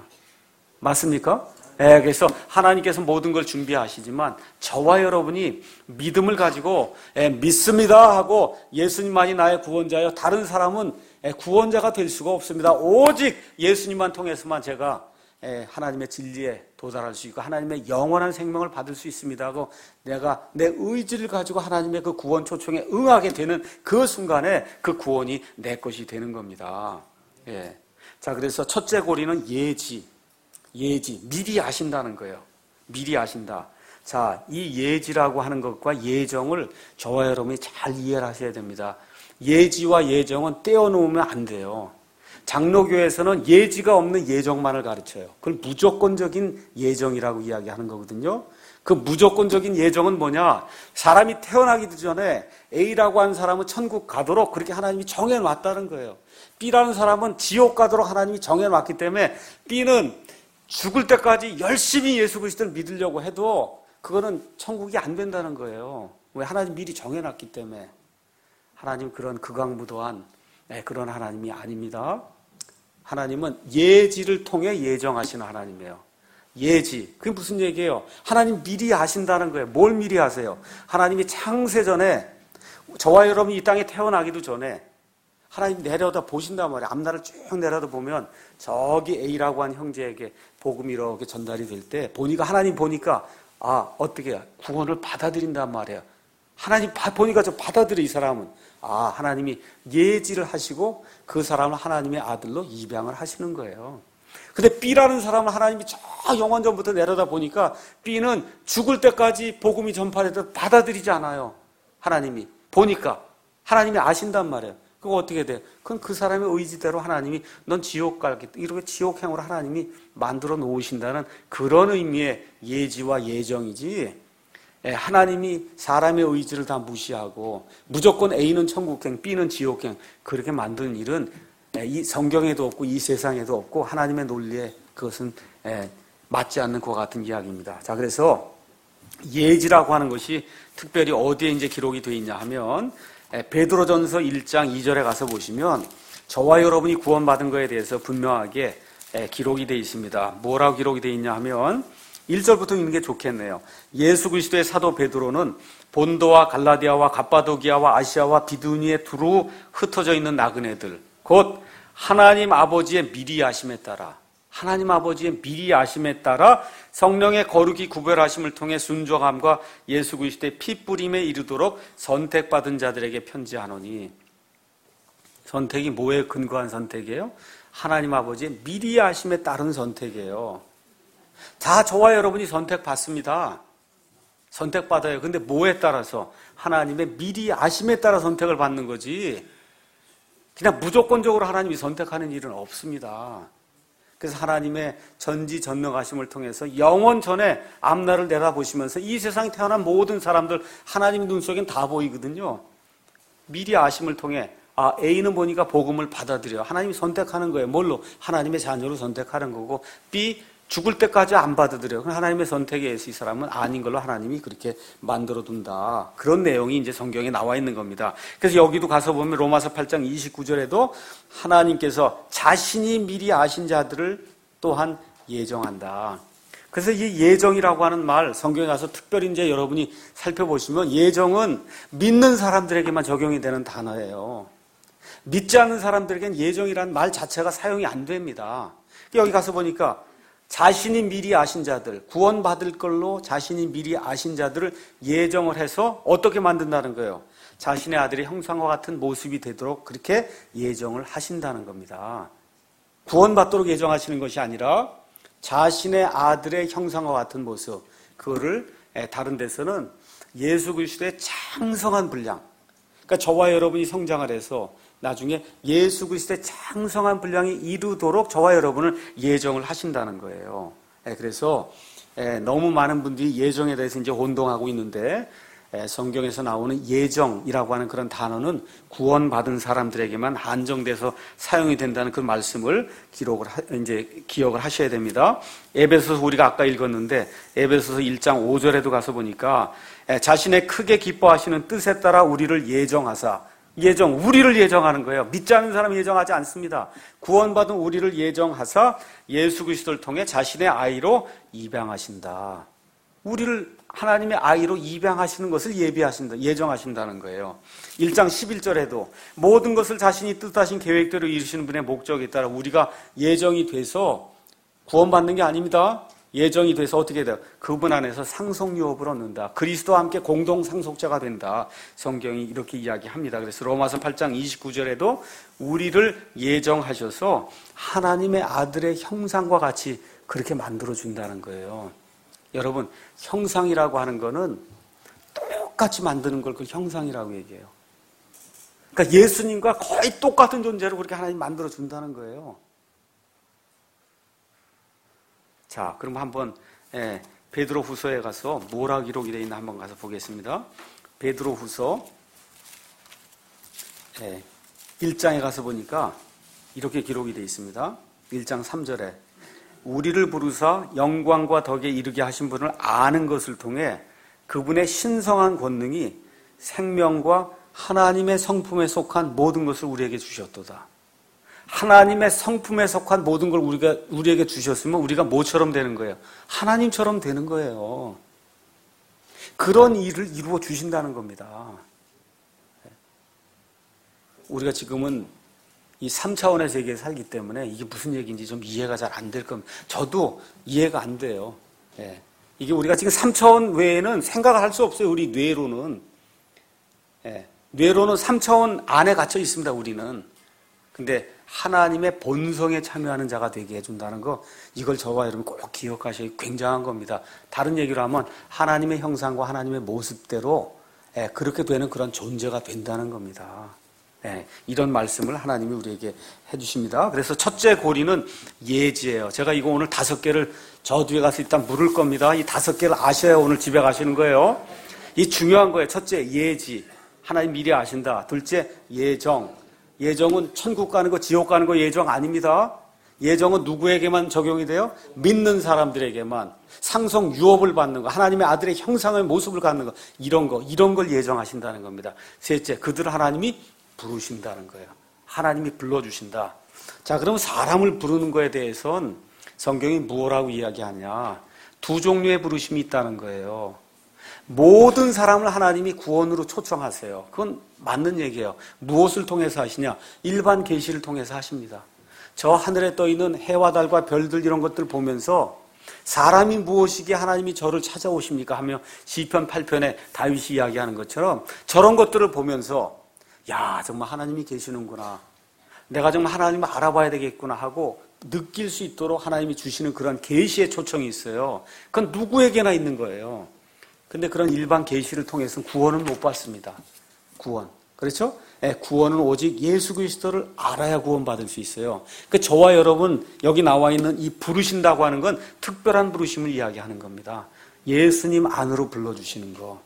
Speaker 1: 맞습니까? 네, 그래서 하나님께서 모든 걸 준비하시지만 저와 여러분이 믿음을 가지고 예, 믿습니다 하고 예수님만이 나의 구원자요, 다른 사람은 예, 구원자가 될 수가 없습니다. 오직 예수님만 통해서만 제가 예, 하나님의 진리에 도달할 수 있고 하나님의 영원한 생명을 받을 수 있습니다 하고 내가 내 의지를 가지고 하나님의 그 구원 초청에 응하게 되는 그 순간에 그 구원이 내 것이 되는 겁니다. 예. 자, 그래서 첫째 고리는 예지. 예지, 미리 아신다는 거예요. 미리 아신다. 자, 이 예지라고 하는 것과 예정을 저와 여러분이 잘 이해를 하셔야 됩니다. 예지와 예정은 떼어놓으면 안 돼요. 장로교에서는 예지가 없는 예정만을 가르쳐요. 그걸 무조건적인 예정이라고 이야기하는 거거든요. 그 무조건적인 예정은 뭐냐? 사람이 태어나기도 전에 A라고 하는 사람은 천국 가도록 그렇게 하나님이 정해놨다는 거예요. B라는 사람은 지옥 가도록 하나님이 정해놨기 때문에 B는 죽을 때까지 열심히 예수 그리스도를 믿으려고 해도 그거는 천국이 안 된다는 거예요. 왜? 하나님 미리 정해놨기 때문에. 하나님 그런 극악무도한 그런 하나님이 아닙니다. 하나님은 예지를 통해 예정하시는 하나님이에요. 예지. 그게 무슨 얘기예요? 하나님 미리 아신다는 거예요. 뭘 미리 아세요? 하나님이 창세전에 저와 여러분이 이 땅에 태어나기도 전에 하나님 내려다 보신단 말이에요. 앞날을 쭉 내려다 보면 저기 A라고 하는 형제에게 복음이 이렇게 전달이 될 때 보니까 하나님 보니까 아 어떻게 구원을 받아들인단 말이에요. 하나님 보니까 저 받아들여 이 사람은 아 하나님이 예지를 하시고 그 사람을 하나님의 아들로 입양을 하시는 거예요. 근데 B라는 사람을 하나님이 저 영원 전부터 내려다 보니까 B는 죽을 때까지 복음이 전파돼도 받아들이지 않아요. 하나님이 보니까 하나님이 아신단 말이에요. 그거 어떻게 돼요? 그건 그 사람의 의지대로 하나님이 넌 지옥 갈겠다. 이렇게 지옥행으로 하나님이 만들어 놓으신다는 그런 의미의 예지와 예정이지 하나님이 사람의 의지를 다 무시하고 무조건 A는 천국행, B는 지옥행 그렇게 만드는 일은 이 성경에도 없고 이 세상에도 없고 하나님의 논리에 그것은 맞지 않는 것과 같은 이야기입니다. 자, 그래서 예지라고 하는 것이 특별히 어디에 이제 기록이 되어 있냐 하면 베드로전서 일 장 이 절에 가서 보시면 저와 여러분이 구원받은 것에 대해서 분명하게 기록이 되어 있습니다. 뭐라고 기록이 되어 있냐 하면 일 절부터 읽는 게 좋겠네요. 예수 그리스도의 사도 베드로는 본도와 갈라디아와 갑바도기아와 아시아와 비두니에 두루 흩어져 있는 나그네들 곧 하나님 아버지의 미리 아심에 따라 하나님 아버지의 미리 아심에 따라 성령의 거룩이 구별하심을 통해 순종함과 예수 그리스도의 피뿌림에 이르도록 선택받은 자들에게 편지하노니 선택이 뭐에 근거한 선택이에요? 하나님 아버지의 미리 아심에 따른 선택이에요. 다 저와 여러분이 선택받습니다. 선택받아요. 근데 뭐에 따라서? 하나님의 미리 아심에 따라 선택을 받는 거지 그냥 무조건적으로 하나님이 선택하는 일은 없습니다. 그래서 하나님의 전지전능하심을 통해서 영원 전에 앞날을 내다보시면서 이 세상에 태어난 모든 사람들 하나님 눈 속엔 다 보이거든요. 미리 아심을 통해 아 A는 보니까 복음을 받아들여요. 하나님이 선택하는 거예요. 뭘로? 하나님의 자녀로 선택하는 거고 B 죽을 때까지 안 받아들여요. 하나님의 선택에 의해서 이 사람은 아닌 걸로 하나님이 그렇게 만들어둔다. 그런 내용이 이제 성경에 나와 있는 겁니다. 그래서 여기도 가서 보면 로마서 팔 장 이십구 절에도 하나님께서 자신이 미리 아신 자들을 또한 예정한다. 그래서 이 예정이라고 하는 말 성경에 가서 특별히 이제 여러분이 살펴보시면 예정은 믿는 사람들에게만 적용이 되는 단어예요. 믿지 않는 사람들에게는 예정이라는 말 자체가 사용이 안 됩니다. 여기 가서 보니까 자신이 미리 아신 자들, 구원받을 걸로 자신이 미리 아신 자들을 예정을 해서 어떻게 만든다는 거예요? 자신의 아들의 형상과 같은 모습이 되도록 그렇게 예정을 하신다는 겁니다. 구원받도록 예정하시는 것이 아니라 자신의 아들의 형상과 같은 모습, 그거를 다른 데서는 예수 그리스도의 장성한 분량, 그러니까 저와 여러분이 성장을 해서 나중에 예수 그리스도의 장성한 분량이 이루도록 저와 여러분을 예정을 하신다는 거예요. 그래서 너무 많은 분들이 예정에 대해서 이제 혼동하고 있는데, 성경에서 나오는 예정이라고 하는 그런 단어는 구원받은 사람들에게만 한정돼서 사용이 된다는 그 말씀을 기록을 하, 이제 기억을 하셔야 됩니다. 에베소서 우리가 아까 읽었는데 에베소서 일 장 오 절에도 가서 보니까 자신의 크게 기뻐하시는 뜻에 따라 우리를 예정하사, 예정, 우리를 예정하는 거예요. 믿지 않는 사람은 예정하지 않습니다. 구원받은 우리를 예정하사 예수 그리스도를 통해 자신의 아이로 입양하신다. 우리를 하나님의 아이로 입양하시는 것을 예비하신다, 예정하신다는 거예요. 일 장 십일 절에도 모든 것을 자신이 뜻하신 계획대로 이루시는 분의 목적에 따라 우리가 예정이 돼서 구원받는 게 아닙니다. 예정이 돼서 어떻게 돼요? 그분 안에서 상속유업을 얻는다. 그리스도와 함께 공동 상속자가 된다. 성경이 이렇게 이야기합니다. 그래서 로마서 팔 장 이십구 절에도 우리를 예정하셔서 하나님의 아들의 형상과 같이 그렇게 만들어준다는 거예요. 여러분, 형상이라고 하는 거는 똑같이 만드는 걸 그 형상이라고 얘기해요. 그러니까 예수님과 거의 똑같은 존재로 그렇게 하나님 만들어준다는 거예요. 자, 그럼 한번 예, 베드로 후서에 가서 뭐라 기록이 되어 있나 한번 가서 보겠습니다. 베드로 후서 예, 일 장에 가서 보니까 이렇게 기록이 되어 있습니다. 일 장 삼 절에 우리를 부르사 영광과 덕에 이르게 하신 분을 아는 것을 통해 그분의 신성한 권능이 생명과 하나님의 성품에 속한 모든 것을 우리에게 주셨도다. 하나님의 성품에 속한 모든 걸 우리가, 우리에게 주셨으면 우리가 뭐처럼 되는 거예요? 하나님처럼 되는 거예요. 그런 일을 이루어 주신다는 겁니다. 우리가 지금은 이 삼 차원의 세계에 살기 때문에 이게 무슨 얘기인지 좀 이해가 잘 안 될 겁니다. 저도 이해가 안 돼요. 예. 이게 우리가 지금 삼 차원 외에는 생각을 할 수 없어요. 우리 뇌로는. 예. 뇌로는 삼 차원 안에 갇혀 있습니다. 우리는. 근데 하나님의 본성에 참여하는 자가 되게 해준다는 거, 이걸 저와 여러분 꼭 기억하셔야 굉장한 겁니다. 다른 얘기로 하면 하나님의 형상과 하나님의 모습대로 예, 그렇게 되는 그런 존재가 된다는 겁니다. 네, 이런 말씀을 하나님이 우리에게 해주십니다. 그래서 첫째 고리는 예지예요. 제가 이거 오늘 다섯 개를 저 뒤에 가서 일단 물을 겁니다. 이 다섯 개를 아셔야 오늘 집에 가시는 거예요. 이 중요한 거예요. 첫째, 예지. 하나님 미리 아신다. 둘째, 예정. 예정은 천국 가는 거, 지옥 가는 거 예정 아닙니다. 예정은 누구에게만 적용이 돼요? 믿는 사람들에게만. 상속 유업을 받는 거, 하나님의 아들의 형상의 모습을 갖는 거, 이런 거, 이런 걸 예정하신다는 겁니다. 셋째, 그들을 하나님이 부르신다는 거예요. 하나님이 불러주신다. 자, 그럼 사람을 부르는 거에 대해서는 성경이 뭐라고 이야기하냐? 두 종류의 부르심이 있다는 거예요. 모든 사람을 하나님이 구원으로 초청하세요. 그건 맞는 얘기예요. 무엇을 통해서 하시냐? 일반 계시를 통해서 하십니다. 저 하늘에 떠있는 해와 달과 별들 이런 것들 보면서 사람이 무엇이기에 하나님이 저를 찾아오십니까? 하며 시편 팔 편에 다윗이 이야기하는 것처럼 저런 것들을 보면서 야, 정말 하나님이 계시는구나. 내가 정말 하나님을 알아봐야 되겠구나 하고 느낄 수 있도록 하나님이 주시는 그런 계시의 초청이 있어요. 그건 누구에게나 있는 거예요. 근데 그런 일반 계시를 통해서는 구원은 못 받습니다. 구원. 그렇죠? 네, 구원은 오직 예수 그리스도를 알아야 구원받을 수 있어요. 그 저와 여러분 여기 나와 있는 이 부르신다고 하는 건 특별한 부르심을 이야기하는 겁니다. 예수님 안으로 불러주시는 거.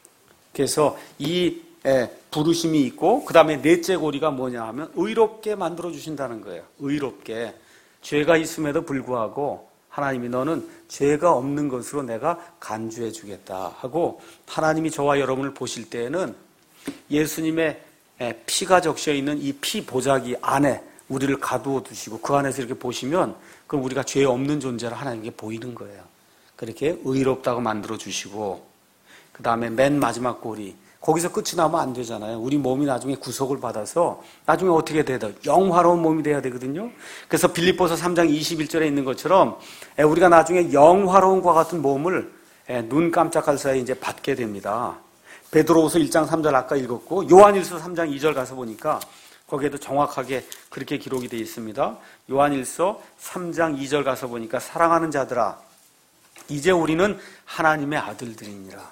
Speaker 1: 그래서 이 예, 부르심이 있고 그 다음에 넷째 고리가 뭐냐 하면 의롭게 만들어주신다는 거예요. 의롭게. 죄가 있음에도 불구하고 하나님이 너는 죄가 없는 것으로 내가 간주해 주겠다 하고 하나님이 저와 여러분을 보실 때에는 예수님의 피가 적셔 있는 이 피 보자기 안에 우리를 가두어 두시고 그 안에서 이렇게 보시면 그럼 우리가 죄 없는 존재로 하나님께 보이는 거예요. 그렇게 의롭다고 만들어 주시고 그 다음에 맨 마지막 고리 거기서 끝이 나면 안 되잖아요. 우리 몸이 나중에 구속을 받아서 나중에 어떻게 돼야 돼요? 영화로운 몸이 돼야 되거든요. 그래서 빌립보서 삼 장 이십일 절에 있는 것처럼 우리가 나중에 영화로운과 같은 몸을 눈 깜짝할 사이에 이제 받게 됩니다. 베드로후서 일 장 삼 절 아까 읽었고 요한일서 삼 장 이 절 가서 보니까 거기에도 정확하게 그렇게 기록이 되어 있습니다. 요한일서 삼 장 이 절 가서 보니까 사랑하는 자들아 이제 우리는 하나님의 아들들이니라.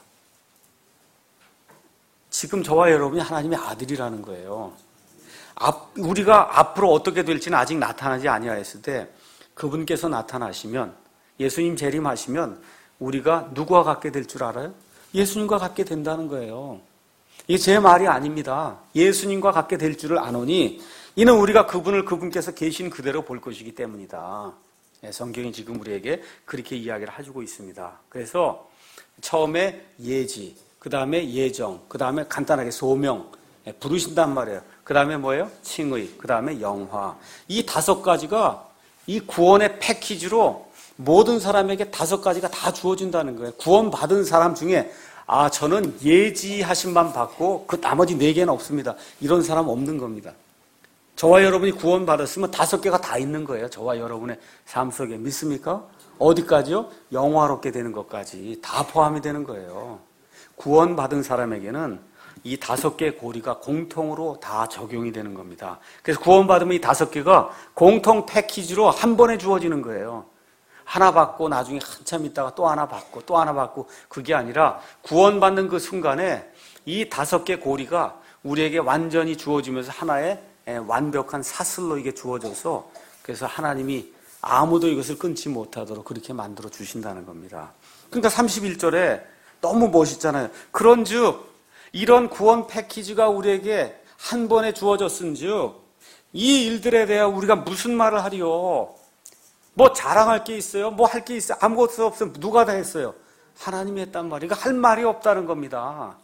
Speaker 1: 지금 저와 여러분이 하나님의 아들이라는 거예요. 앞, 우리가 앞으로 어떻게 될지는 아직 나타나지 아니하였을 때 그분께서 나타나시면, 예수님 재림하시면 우리가 누구와 같게 될 줄 알아요? 예수님과 같게 된다는 거예요. 이게 제 말이 아닙니다. 예수님과 같게 될 줄을 아노니 이는 우리가 그분을 그분께서 계신 그대로 볼 것이기 때문이다. 성경이 지금 우리에게 그렇게 이야기를 해주고 있습니다. 그래서 처음에 예지, 그 다음에 예정, 그 다음에 간단하게 소명, 부르신단 말이에요. 그 다음에 뭐예요? 칭의, 그 다음에 영화. 이 다섯 가지가 이 구원의 패키지로 모든 사람에게 다섯 가지가 다 주어진다는 거예요. 구원받은 사람 중에 아, 저는 예지하심만 받고 그 나머지 네 개는 없습니다. 이런 사람 없는 겁니다. 저와 여러분이 구원받았으면 다섯 개가 다 있는 거예요. 저와 여러분의 삶 속에. 믿습니까? 어디까지요? 영화롭게 되는 것까지 다 포함이 되는 거예요. 구원받은 사람에게는 이 다섯 개의 고리가 공통으로 다 적용이 되는 겁니다. 그래서 구원받으면 이 다섯 개가 공통 패키지로 한 번에 주어지는 거예요. 하나 받고 나중에 한참 있다가 또 하나 받고 또 하나 받고, 그게 아니라 구원받는 그 순간에 이 다섯 개 고리가 우리에게 완전히 주어지면서 하나의 완벽한 사슬로 이게 주어져서, 그래서 하나님이 아무도 이것을 끊지 못하도록 그렇게 만들어 주신다는 겁니다. 그러니까 삼십일 절에 너무 멋있잖아요. 그런즉 이런 구원 패키지가 우리에게 한 번에 주어졌은즉 이 일들에 대해 우리가 무슨 말을 하리요? 뭐 자랑할 게 있어요? 뭐 할 게 있어요? 아무것도 없으면 누가 다 했어요? 하나님이 했단 말이에요. 그러니까 할 말이 없다는 겁니다.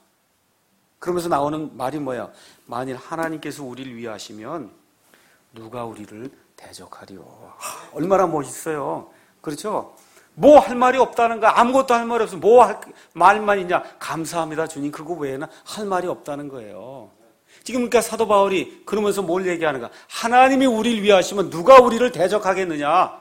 Speaker 1: 그러면서 나오는 말이 뭐야? 만일 하나님께서 우리를 위하시면 누가 우리를 대적하리요? 하, 얼마나 멋있어요. 그렇죠? 뭐 할 말이 없다는 거야. 아무것도 할 말이 없어. 뭐 할 말만 있냐? 감사합니다, 주님. 그거 외에는 할 말이 없다는 거예요. 지금 그러니까 사도 바울이 그러면서 뭘 얘기하는가? 하나님이 우리를 위하시면 누가 우리를 대적하겠느냐?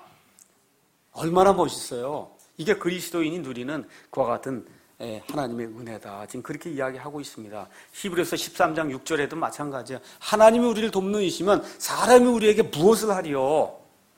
Speaker 1: 얼마나 멋있어요. 이게 그리스도인이 누리는 그와 같은 하나님의 은혜다. 지금 그렇게 이야기하고 있습니다. 히브리서 십삼 장 육 절에도 마찬가지예요. 하나님이 우리를 돕는 이시면 사람이 우리에게 무엇을 하리요?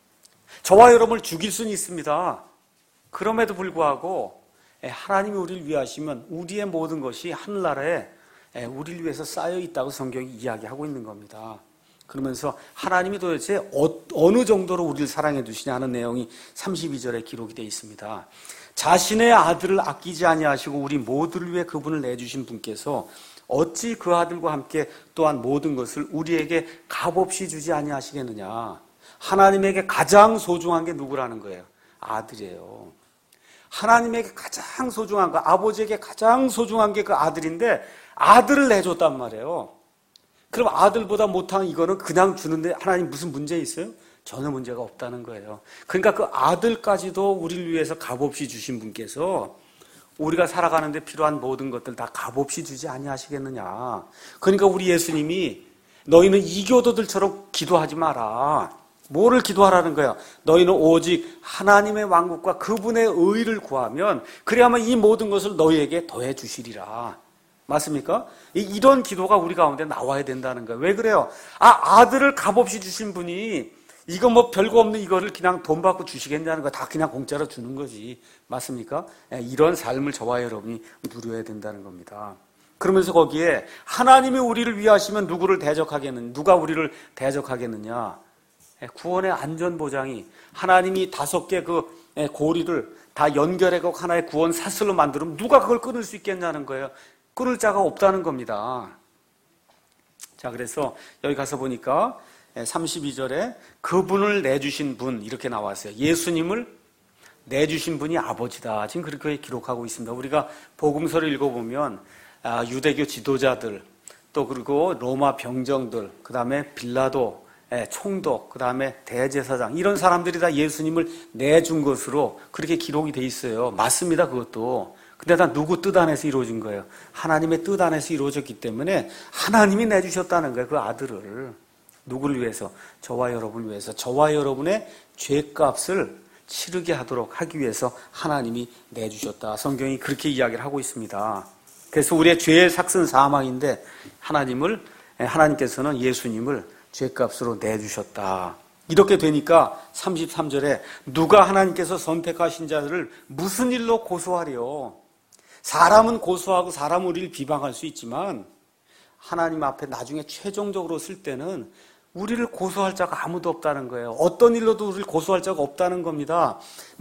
Speaker 1: 저와 여러분을 죽일 수는 있습니다. 그럼에도 불구하고 하나님이 우리를 위하시면 우리의 모든 것이 하늘나라에 우리를 위해서 쌓여 있다고 성경이 이야기하고 있는 겁니다. 그러면서 하나님이 도대체 어느 정도로 우리를 사랑해 주시냐 하는 내용이 삼십이 절에 기록이 되어 있습니다. 자신의 아들을 아끼지 아니하시고 우리 모두를 위해 그분을 내주신 분께서 어찌 그 아들과 함께 또한 모든 것을 우리에게 값없이 주지 아니하시겠느냐. 하나님에게 가장 소중한 게 누구라는 거예요? 아들이에요. 하나님에게 가장 소중한 거, 아버지에게 가장 소중한 게 그 아들인데 아들을 내줬단 말이에요. 그럼 아들보다 못한 이거는 그냥 주는데 하나님 무슨 문제 있어요? 전혀 문제가 없다는 거예요. 그러니까 그 아들까지도 우리를 위해서 값없이 주신 분께서 우리가 살아가는데 필요한 모든 것들 다 값없이 주지 아니하시겠느냐. 그러니까 우리 예수님이 너희는 이교도들처럼 기도하지 마라. 뭐를 기도하라는 거야? 너희는 오직 하나님의 왕국과 그분의 의를 구하면 그래야만 이 모든 것을 너희에게 더해 주시리라. 맞습니까? 이런 기도가 우리 가운데 나와야 된다는 거예요. 왜 그래요? 아, 아들을 값없이 주신 분이 이거 뭐 별거 없는 이거를 그냥 돈 받고 주시겠냐는 거 다 그냥 공짜로 주는 거지. 맞습니까? 이런 삶을 저와 여러분이 누려야 된다는 겁니다. 그러면서 거기에 하나님이 우리를 위하시면 누구를 대적하겠느냐? 누가 우리를 대적하겠느냐? 구원의 안전보장이 하나님이 다섯 개 그 고리를 다 연결해서 하나의 구원 사슬로 만들면 누가 그걸 끊을 수 있겠냐는 거예요. 끊을 자가 없다는 겁니다. 자, 그래서 여기 가서 보니까 삼십이 절에 그분을 내주신 분 이렇게 나왔어요. 예수님을 내주신 분이 아버지다. 지금 그렇게 기록하고 있습니다. 우리가 복음서를 읽어보면 유대교 지도자들, 또 그리고 로마 병정들, 그 다음에 빌라도 총독, 그 다음에 대제사장, 이런 사람들이 다 예수님을 내준 것으로 그렇게 기록이 돼 있어요. 맞습니다, 그것도. 근데 다 누구 뜻 안에서 이루어진 거예요? 하나님의 뜻 안에서 이루어졌기 때문에 하나님이 내주셨다는 거예요, 그 아들을. 누구를 위해서? 저와 여러분을 위해서. 저와 여러분의 죄값을 치르게 하도록 하기 위해서 하나님이 내주셨다. 성경이 그렇게 이야기를 하고 있습니다. 그래서 우리의 죄의 삭은 사망인데 하나님을, 하나님께서는 예수님을 죄값으로 내주셨다. 이렇게 되니까 삼십삼 절에 누가 하나님께서 선택하신 자들을 무슨 일로 고소하려? 사람은 고소하고 사람은 우리를 비방할 수 있지만 하나님 앞에 나중에 최종적으로 쓸 때는 우리를 고소할 자가 아무도 없다는 거예요. 어떤 일로도 우리를 고소할 자가 없다는 겁니다.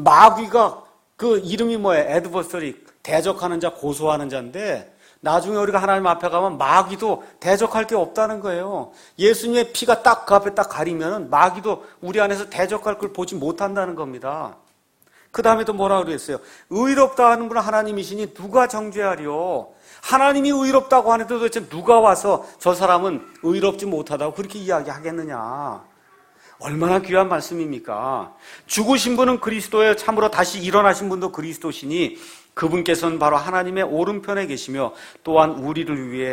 Speaker 1: 마귀가 그 이름이 뭐예요? 애드버서리, 대적하는 자, 고소하는 자인데 나중에 우리가 하나님 앞에 가면 마귀도 대적할 게 없다는 거예요. 예수님의 피가 딱 그 앞에 딱 가리면 마귀도 우리 안에서 대적할 걸 보지 못한다는 겁니다. 그 다음에 또 뭐라고 그랬어요? 의롭다 하는 분은 하나님이시니 누가 정죄하리요? 하나님이 의롭다고 하는데 도대체 누가 와서 저 사람은 의롭지 못하다고 그렇게 이야기하겠느냐? 얼마나 귀한 말씀입니까? 죽으신 분은 그리스도예요. 참으로 다시 일어나신 분도 그리스도시니 그분께서는 바로 하나님의 오른편에 계시며 또한 우리를 위해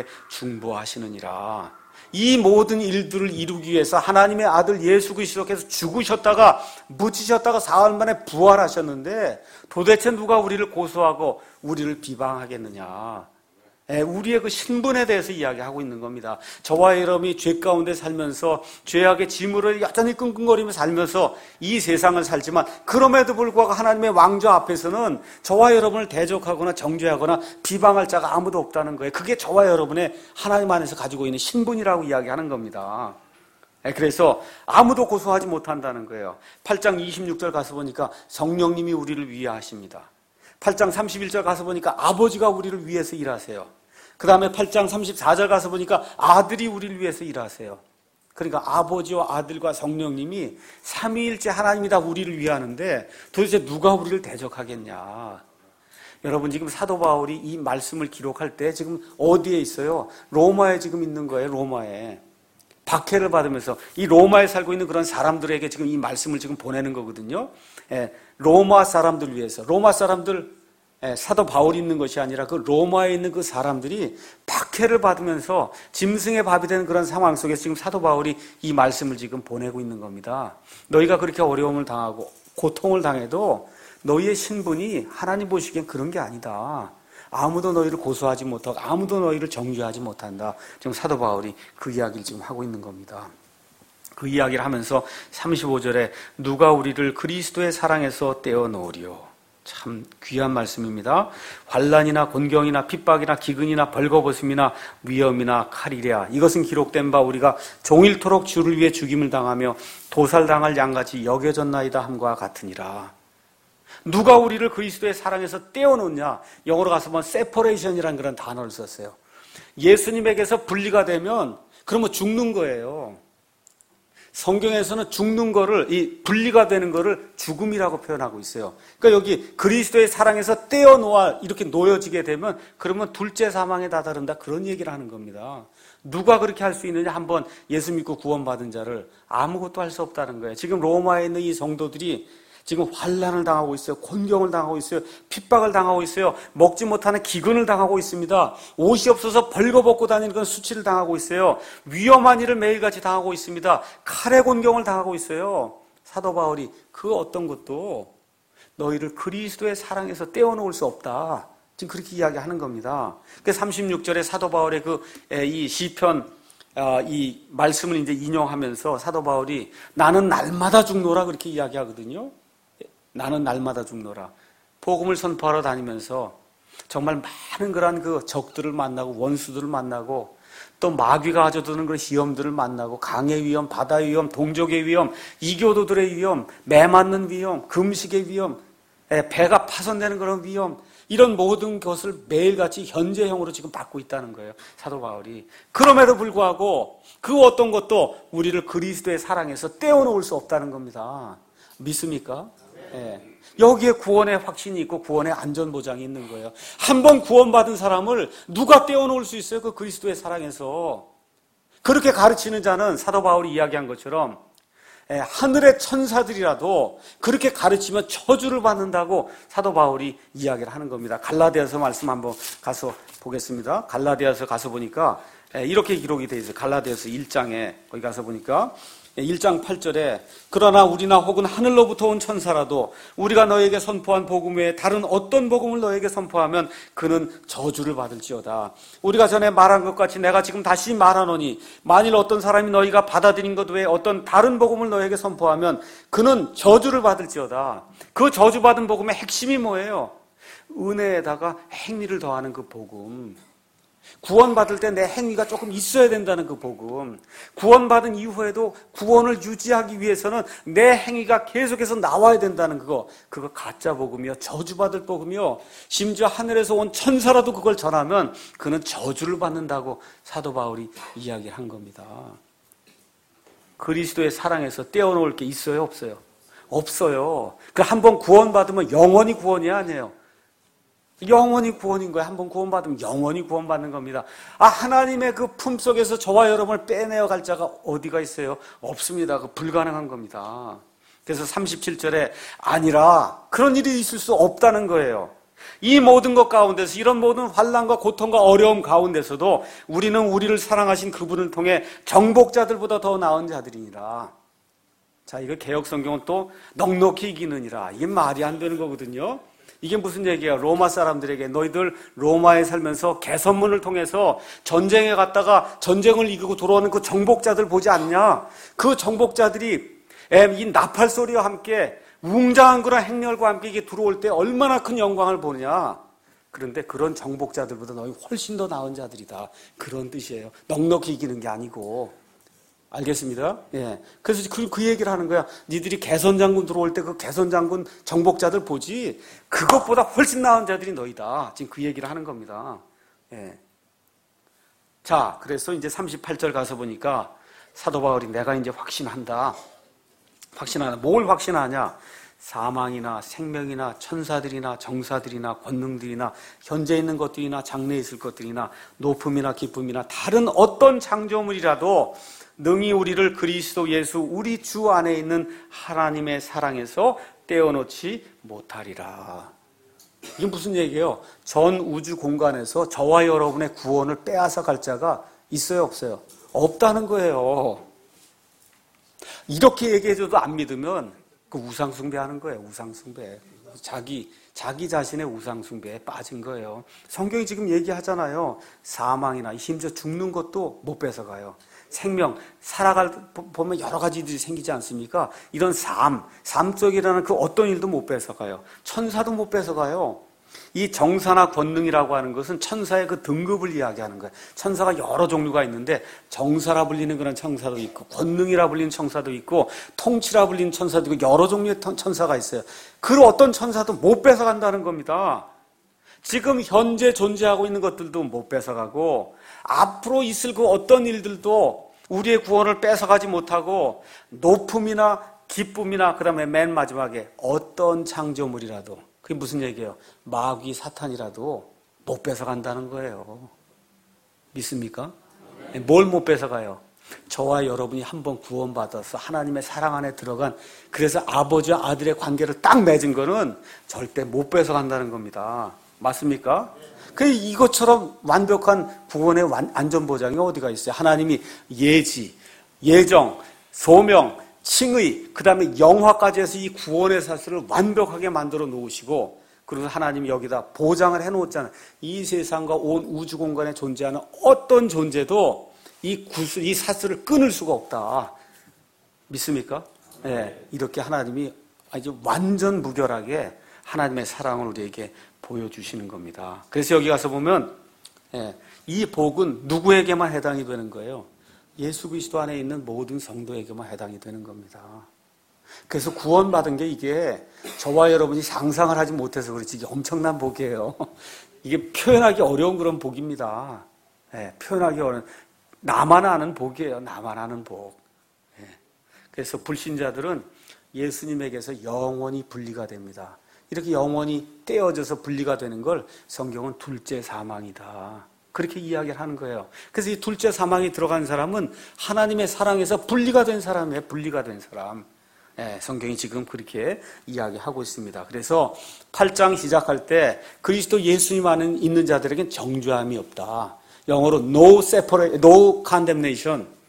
Speaker 1: 중보하시느니라. 이 모든 일들을 이루기 위해서 하나님의 아들 예수 그리스도께서 죽으셨다가 묻히셨다가 사흘 만에 부활하셨는데 도대체 누가 우리를 고소하고 우리를 비방하겠느냐? 우리의 그 신분에 대해서 이야기하고 있는 겁니다. 저와 여러분이 죄 가운데 살면서 죄악의 짐으로 여전히 끙끙거리며 살면서 이 세상을 살지만 그럼에도 불구하고 하나님의 왕좌 앞에서는 저와 여러분을 대적하거나 정죄하거나 비방할 자가 아무도 없다는 거예요. 그게 저와 여러분의 하나님 안에서 가지고 있는 신분이라고 이야기하는 겁니다. 그래서 아무도 고소하지 못한다는 거예요. 팔 장 이십육 절 가서 보니까 성령님이 우리를 위하십니다. 팔 장 삼십일 절 가서 보니까 아버지가 우리를 위해서 일하세요. 그 다음에 팔 장 삼십사 절 가서 보니까 아들이 우리를 위해서 일하세요. 그러니까 아버지와 아들과 성령님이 삼위일체 하나님이 다 우리를 위하는데 도대체 누가 우리를 대적하겠냐? 여러분 지금 사도 바울이 이 말씀을 기록할 때 지금 어디에 있어요? 로마에 지금 있는 거예요. 로마에. 박해를 받으면서 이 로마에 살고 있는 그런 사람들에게 지금 이 말씀을 지금 보내는 거거든요. 예, 로마 사람들 위해서. 로마 사람들 예, 사도 바울이 있는 것이 아니라 그 로마에 있는 그 사람들이 박해를 받으면서 짐승의 밥이 되는 그런 상황 속에서 지금 사도 바울이 이 말씀을 지금 보내고 있는 겁니다. 너희가 그렇게 어려움을 당하고 고통을 당해도 너희의 신분이 하나님 보시기엔 그런 게 아니다. 아무도 너희를 고소하지 못하고 아무도 너희를 정죄하지 못한다. 지금 사도 바울이 그 이야기를 지금 하고 있는 겁니다. 그 이야기를 하면서 삼십오 절에 누가 우리를 그리스도의 사랑에서 떼어놓으리요. 참 귀한 말씀입니다. 환난이나 곤경이나 핍박이나 기근이나 벌거벗음이나 위험이나 칼이랴. 이것은 기록된 바 우리가 종일토록 주를 위해 죽임을 당하며 도살당할 양같이 여겨졌나이다 함과 같으니라. 누가 우리를 그리스도의 사랑에서 떼어놓냐? 영어로 가서 보면 separation이라는 그런 단어를 썼어요. 예수님에게서 분리가 되면 그러면 죽는 거예요. 성경에서는 죽는 거를, 이 분리가 되는 거를 죽음이라고 표현하고 있어요. 그러니까 여기 그리스도의 사랑에서 떼어놓아 이렇게 놓여지게 되면 그러면 둘째 사망에 다다른다. 그런 얘기를 하는 겁니다. 누가 그렇게 할 수 있느냐? 한번 예수 믿고 구원받은 자를 아무것도 할 수 없다는 거예요. 지금 로마에 있는 이 성도들이 지금 환난을 당하고 있어요. 곤경을 당하고 있어요. 핍박을 당하고 있어요. 먹지 못하는 기근을 당하고 있습니다. 옷이 없어서 벌거벗고 다니는 그런 수치를 당하고 있어요. 위험한 일을 매일같이 당하고 있습니다. 칼의 곤경을 당하고 있어요. 사도 바울이 그 어떤 것도 너희를 그리스도의 사랑에서 떼어놓을 수 없다. 지금 그렇게 이야기하는 겁니다. 그 삼십육 절에 사도 바울의 그 이 시편 이 말씀을 이제 인용하면서 사도 바울이 나는 날마다 죽노라 그렇게 이야기하거든요. 나는 날마다 죽노라. 복음을 선포하러 다니면서 정말 많은 그런 그 적들을 만나고 원수들을 만나고 또 마귀가 가져두는 그런 시험들을 만나고 강의 위험, 바다의 위험, 동족의 위험, 이교도들의 위험, 매 맞는 위험, 금식의 위험, 배가 파손되는 그런 위험, 이런 모든 것을 매일같이 현재형으로 지금 받고 있다는 거예요. 사도 바울이. 그럼에도 불구하고 그 어떤 것도 우리를 그리스도의 사랑에서 떼어놓을 수 없다는 겁니다. 믿습니까? 예. 여기에 구원의 확신이 있고 구원의 안전보장이 있는 거예요. 한 번 구원받은 사람을 누가 떼어놓을 수 있어요? 그 그리스도의 사랑에서. 그렇게 가르치는 자는 사도 바울이 이야기한 것처럼 예, 하늘의 천사들이라도 그렇게 가르치면 저주를 받는다고 사도 바울이 이야기를 하는 겁니다. 갈라디아서 말씀 한번 가서 보겠습니다. 갈라디아서 가서 보니까 예, 이렇게 기록이 되어 있어요. 갈라디아서 일 장에 거기 가서 보니까 일 장 팔 절에 그러나 우리나 혹은 하늘로부터 온 천사라도 우리가 너에게 선포한 복음 외에 다른 어떤 복음을 너에게 선포하면 그는 저주를 받을지어다. 우리가 전에 말한 것 같이 내가 지금 다시 말하노니 만일 어떤 사람이 너희가 받아들인 것 외에 어떤 다른 복음을 너에게 선포하면 그는 저주를 받을지어다. 그 저주받은 복음의 핵심이 뭐예요? 은혜에다가 행위를 더하는 그 복음. 구원받을 때 내 행위가 조금 있어야 된다는 그 복음. 구원받은 이후에도 구원을 유지하기 위해서는 내 행위가 계속해서 나와야 된다는 그거. 그거 가짜 복음이요. 저주받을 복음이요. 심지어 하늘에서 온 천사라도 그걸 전하면 그는 저주를 받는다고 사도 바울이 이야기한 겁니다. 그리스도의 사랑에서 떼어놓을 게 있어요? 없어요? 없어요. 그 한 번 구원받으면 영원히 구원이 아니에요. 영원히 구원인 거예요. 한번 구원받으면 영원히 구원받는 겁니다. 아, 하나님의 그 품속에서 저와 여러분을 빼내어 갈 자가 어디가 있어요? 없습니다. 그 불가능한 겁니다. 그래서 삼십칠 절에 아니라 그런 일이 있을 수 없다는 거예요. 이 모든 것 가운데서 이런 모든 환난과 고통과 어려움 가운데서도 우리는 우리를 사랑하신 그분을 통해 정복자들보다 더 나은 자들이니라. 자, 이거 개역성경은 또 넉넉히 이기느니라. 이게 말이 안 되는 거거든요. 이게 무슨 얘기야? 로마 사람들에게 너희들 로마에 살면서 개선문을 통해서 전쟁에 갔다가 전쟁을 이기고 돌아오는 그 정복자들 보지 않냐? 그 정복자들이 이 나팔 소리와 함께 웅장한 그런 행렬과 함께 이게 들어올 때 얼마나 큰 영광을 보느냐? 그런데 그런 정복자들보다 너희 훨씬 더 나은 자들이다. 그런 뜻이에요. 넉넉히 이기는 게 아니고. 알겠습니다? 예. 그래서 그, 그 얘기를 하는 거야. 니들이 개선장군 들어올 때 그 개선장군 정복자들 보지, 그것보다 훨씬 나은 자들이 너희다. 지금 그 얘기를 하는 겁니다. 예. 자, 그래서 이제 삼십팔 절 가서 보니까 사도 바울이 내가 이제 확신한다. 확신하나. 뭘 확신하냐? 사망이나 생명이나 천사들이나 정사들이나 권능들이나 현재 있는 것들이나 장래에 있을 것들이나 높음이나 기쁨이나 다른 어떤 창조물이라도 능히 우리를 그리스도 예수 우리 주 안에 있는 하나님의 사랑에서 떼어놓지 못하리라. 이게 무슨 얘기예요? 전 우주 공간에서 저와 여러분의 구원을 빼앗아 갈 자가 있어요, 없어요? 없다는 거예요. 이렇게 얘기해줘도 안 믿으면 그 우상숭배하는 거예요. 우상숭배. 자기 자기 자신의 우상숭배에 빠진 거예요. 성경이 지금 얘기하잖아요. 사망이나 심지어 죽는 것도 못 뺏어가요. 생명, 살아갈, 보면 여러 가지 일이 생기지 않습니까? 이런 삶, 삶 속이라는 그 어떤 일도 못 뺏어가요. 천사도 못 뺏어가요. 이 정사나 권능이라고 하는 것은 천사의 그 등급을 이야기하는 거예요. 천사가 여러 종류가 있는데 정사라 불리는 그런 천사도 있고 권능이라 불리는 천사도 있고 통치라 불리는 천사도 있고 여러 종류의 천사가 있어요. 그 어떤 천사도 못 뺏어간다는 겁니다. 지금 현재 존재하고 있는 것들도 못 뺏어가고 앞으로 있을 그 어떤 일들도 우리의 구원을 뺏어가지 못하고 높음이나 기쁨이나 그 다음에 맨 마지막에 어떤 창조물이라도 그게 무슨 얘기예요? 마귀 사탄이라도 못 뺏어간다는 거예요. 믿습니까? 뭘 못 뺏어가요? 저와 여러분이 한번 구원받아서 하나님의 사랑 안에 들어간 그래서 아버지와 아들의 관계를 딱 맺은 거는 절대 못 뺏어간다는 겁니다. 맞습니까? 그 이것처럼 완벽한 구원의 안전보장이 어디가 있어요? 하나님이 예지, 예정, 소명, 칭의, 그 다음에 영화까지 해서 이 구원의 사실을 완벽하게 만들어 놓으시고 그리고 하나님이 여기다 보장을 해놓았잖아요. 이 세상과 온 우주 공간에 존재하는 어떤 존재도 이 구슬, 이 사슬을 끊을 수가 없다. 믿습니까? 예, 네, 이렇게 하나님이 아주 완전 무결하게 하나님의 사랑을 우리에게 보여주시는 겁니다. 그래서 여기 가서 보면 예, 이 복은 누구에게만 해당이 되는 거예요? 예수 그리스도 안에 있는 모든 성도에게만 해당이 되는 겁니다. 그래서 구원받은 게 이게 저와 여러분이 상상을 하지 못해서 그렇지 이게 엄청난 복이에요. 이게 표현하기 어려운 그런 복입니다. 예, 표현하기 어려운 나만 아는 복이에요. 나만 아는 복. 예, 그래서 불신자들은 예수님에게서 영원히 분리가 됩니다. 이렇게 영원히 떼어져서 분리가 되는 걸 성경은 둘째 사망이다. 그렇게 이야기를 하는 거예요. 그래서 이 둘째 사망이 들어간 사람은 하나님의 사랑에서 분리가 된 사람이에요. 분리가 된 사람. 예, 성경이 지금 그렇게 이야기하고 있습니다. 그래서 팔 장 시작할 때 그리스도 예수님 안에 있는 자들에겐 정죄함이 없다. 영어로 no separate, no condemnation.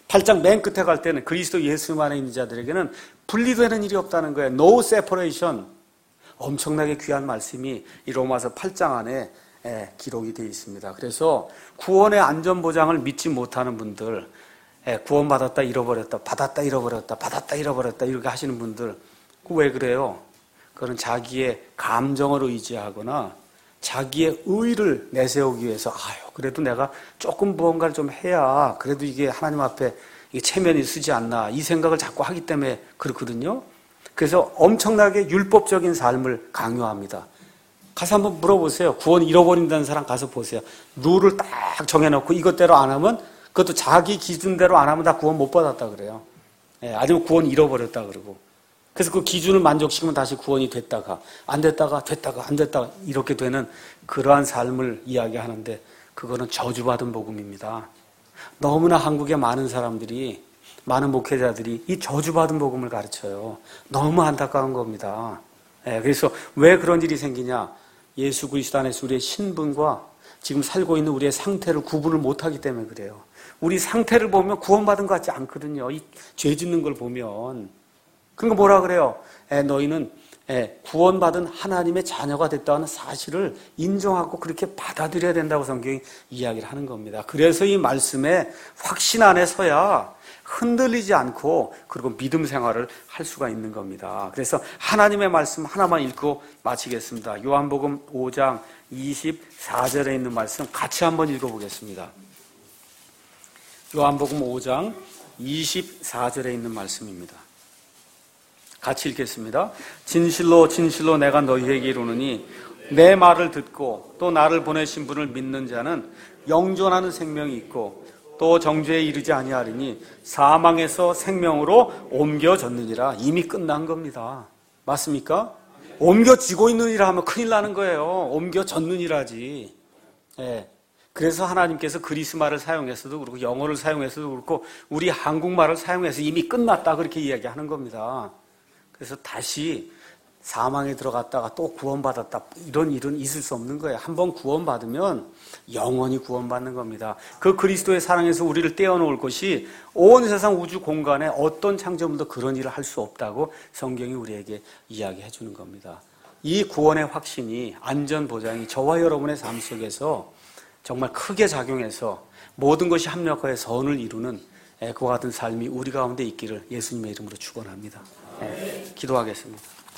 Speaker 1: 팔 장 맨 끝에 갈 때는 그리스도 예수 안에 있는 자들에게는 분리되는 일이 없다는 거예요. No separation. 엄청나게 귀한 말씀이 이 로마서 팔 장 안에 기록이 되어 있습니다. 그래서 구원의 안전보장을 믿지 못하는 분들, 구원받았다 잃어버렸다, 받았다 잃어버렸다, 받았다 잃어버렸다 이렇게 하시는 분들, 왜 그래요? 그거는 자기의 감정을 의지하거나 자기의 의를 내세우기 위해서 아유 그래도 내가 조금 무언가를 좀 해야 그래도 이게 하나님 앞에 이게 체면이 쓰지 않나 이 생각을 자꾸 하기 때문에 그렇거든요. 그래서 엄청나게 율법적인 삶을 강요합니다. 가서 한번 물어보세요. 구원 잃어버린다는 사람 가서 보세요. 룰을 딱 정해놓고 이것대로 안 하면 그것도 자기 기준대로 안 하면 다 구원 못 받았다 그래요. 예, 아니면 구원 잃어버렸다 그러고. 그래서 그 기준을 만족시키면 다시 구원이 됐다가 안 됐다가 됐다가 안 됐다가 이렇게 되는 그러한 삶을 이야기하는데 그거는 저주받은 복음입니다. 너무나 한국의 많은 사람들이 많은 목회자들이 이 저주받은 복음을 가르쳐요. 너무 안타까운 겁니다. 예, 그래서 왜 그런 일이 생기냐? 예수 그리스도 안에서 우리의 신분과 지금 살고 있는 우리의 상태를 구분을 못하기 때문에 그래요. 우리 상태를 보면 구원받은 것 같지 않거든요. 이 죄 짓는 걸 보면. 그러니까 뭐라 그래요? 에, 너희는 에, 구원받은 하나님의 자녀가 됐다는 사실을 인정하고 그렇게 받아들여야 된다고 성경이 이야기를 하는 겁니다. 그래서 이 말씀에 확신 안에 서야 흔들리지 않고 그리고 믿음 생활을 할 수가 있는 겁니다. 그래서 하나님의 말씀 하나만 읽고 마치겠습니다. 요한복음 오 장 이십사 절에 있는 말씀 같이 한번 읽어보겠습니다. 요한복음 오 장 이십사 절에 있는 말씀입니다. 같이 읽겠습니다. 진실로 진실로 내가 너희에게 이르노니 내 말을 듣고 또 나를 보내신 분을 믿는 자는 영존하는 생명이 있고 또 정죄에 이르지 아니하리니 사망에서 생명으로 옮겨졌느니라. 이미 끝난 겁니다. 맞습니까? 옮겨지고 있느니라 하면 큰일 나는 거예요. 옮겨졌느니라지. 예. 그래서 하나님께서 그리스말을 사용해서도 그렇고 영어를 사용해서도 그렇고 우리 한국말을 사용해서 이미 끝났다 그렇게 이야기하는 겁니다. 그래서 다시 사망에 들어갔다가 또 구원받았다 이런 일은 있을 수 없는 거예요. 한번 구원받으면 영원히 구원받는 겁니다. 그 그리스도의 사랑에서 우리를 떼어놓을 것이 온 세상 우주 공간에 어떤 창조물도 그런 일을 할 수 없다고 성경이 우리에게 이야기해 주는 겁니다. 이 구원의 확신이 안전보장이 저와 여러분의 삶 속에서 정말 크게 작용해서 모든 것이 합력하여 선을 이루는 그와 같은 삶이 우리 가운데 있기를 예수님의 이름으로 축원합니다. 네, 기도하겠습니다.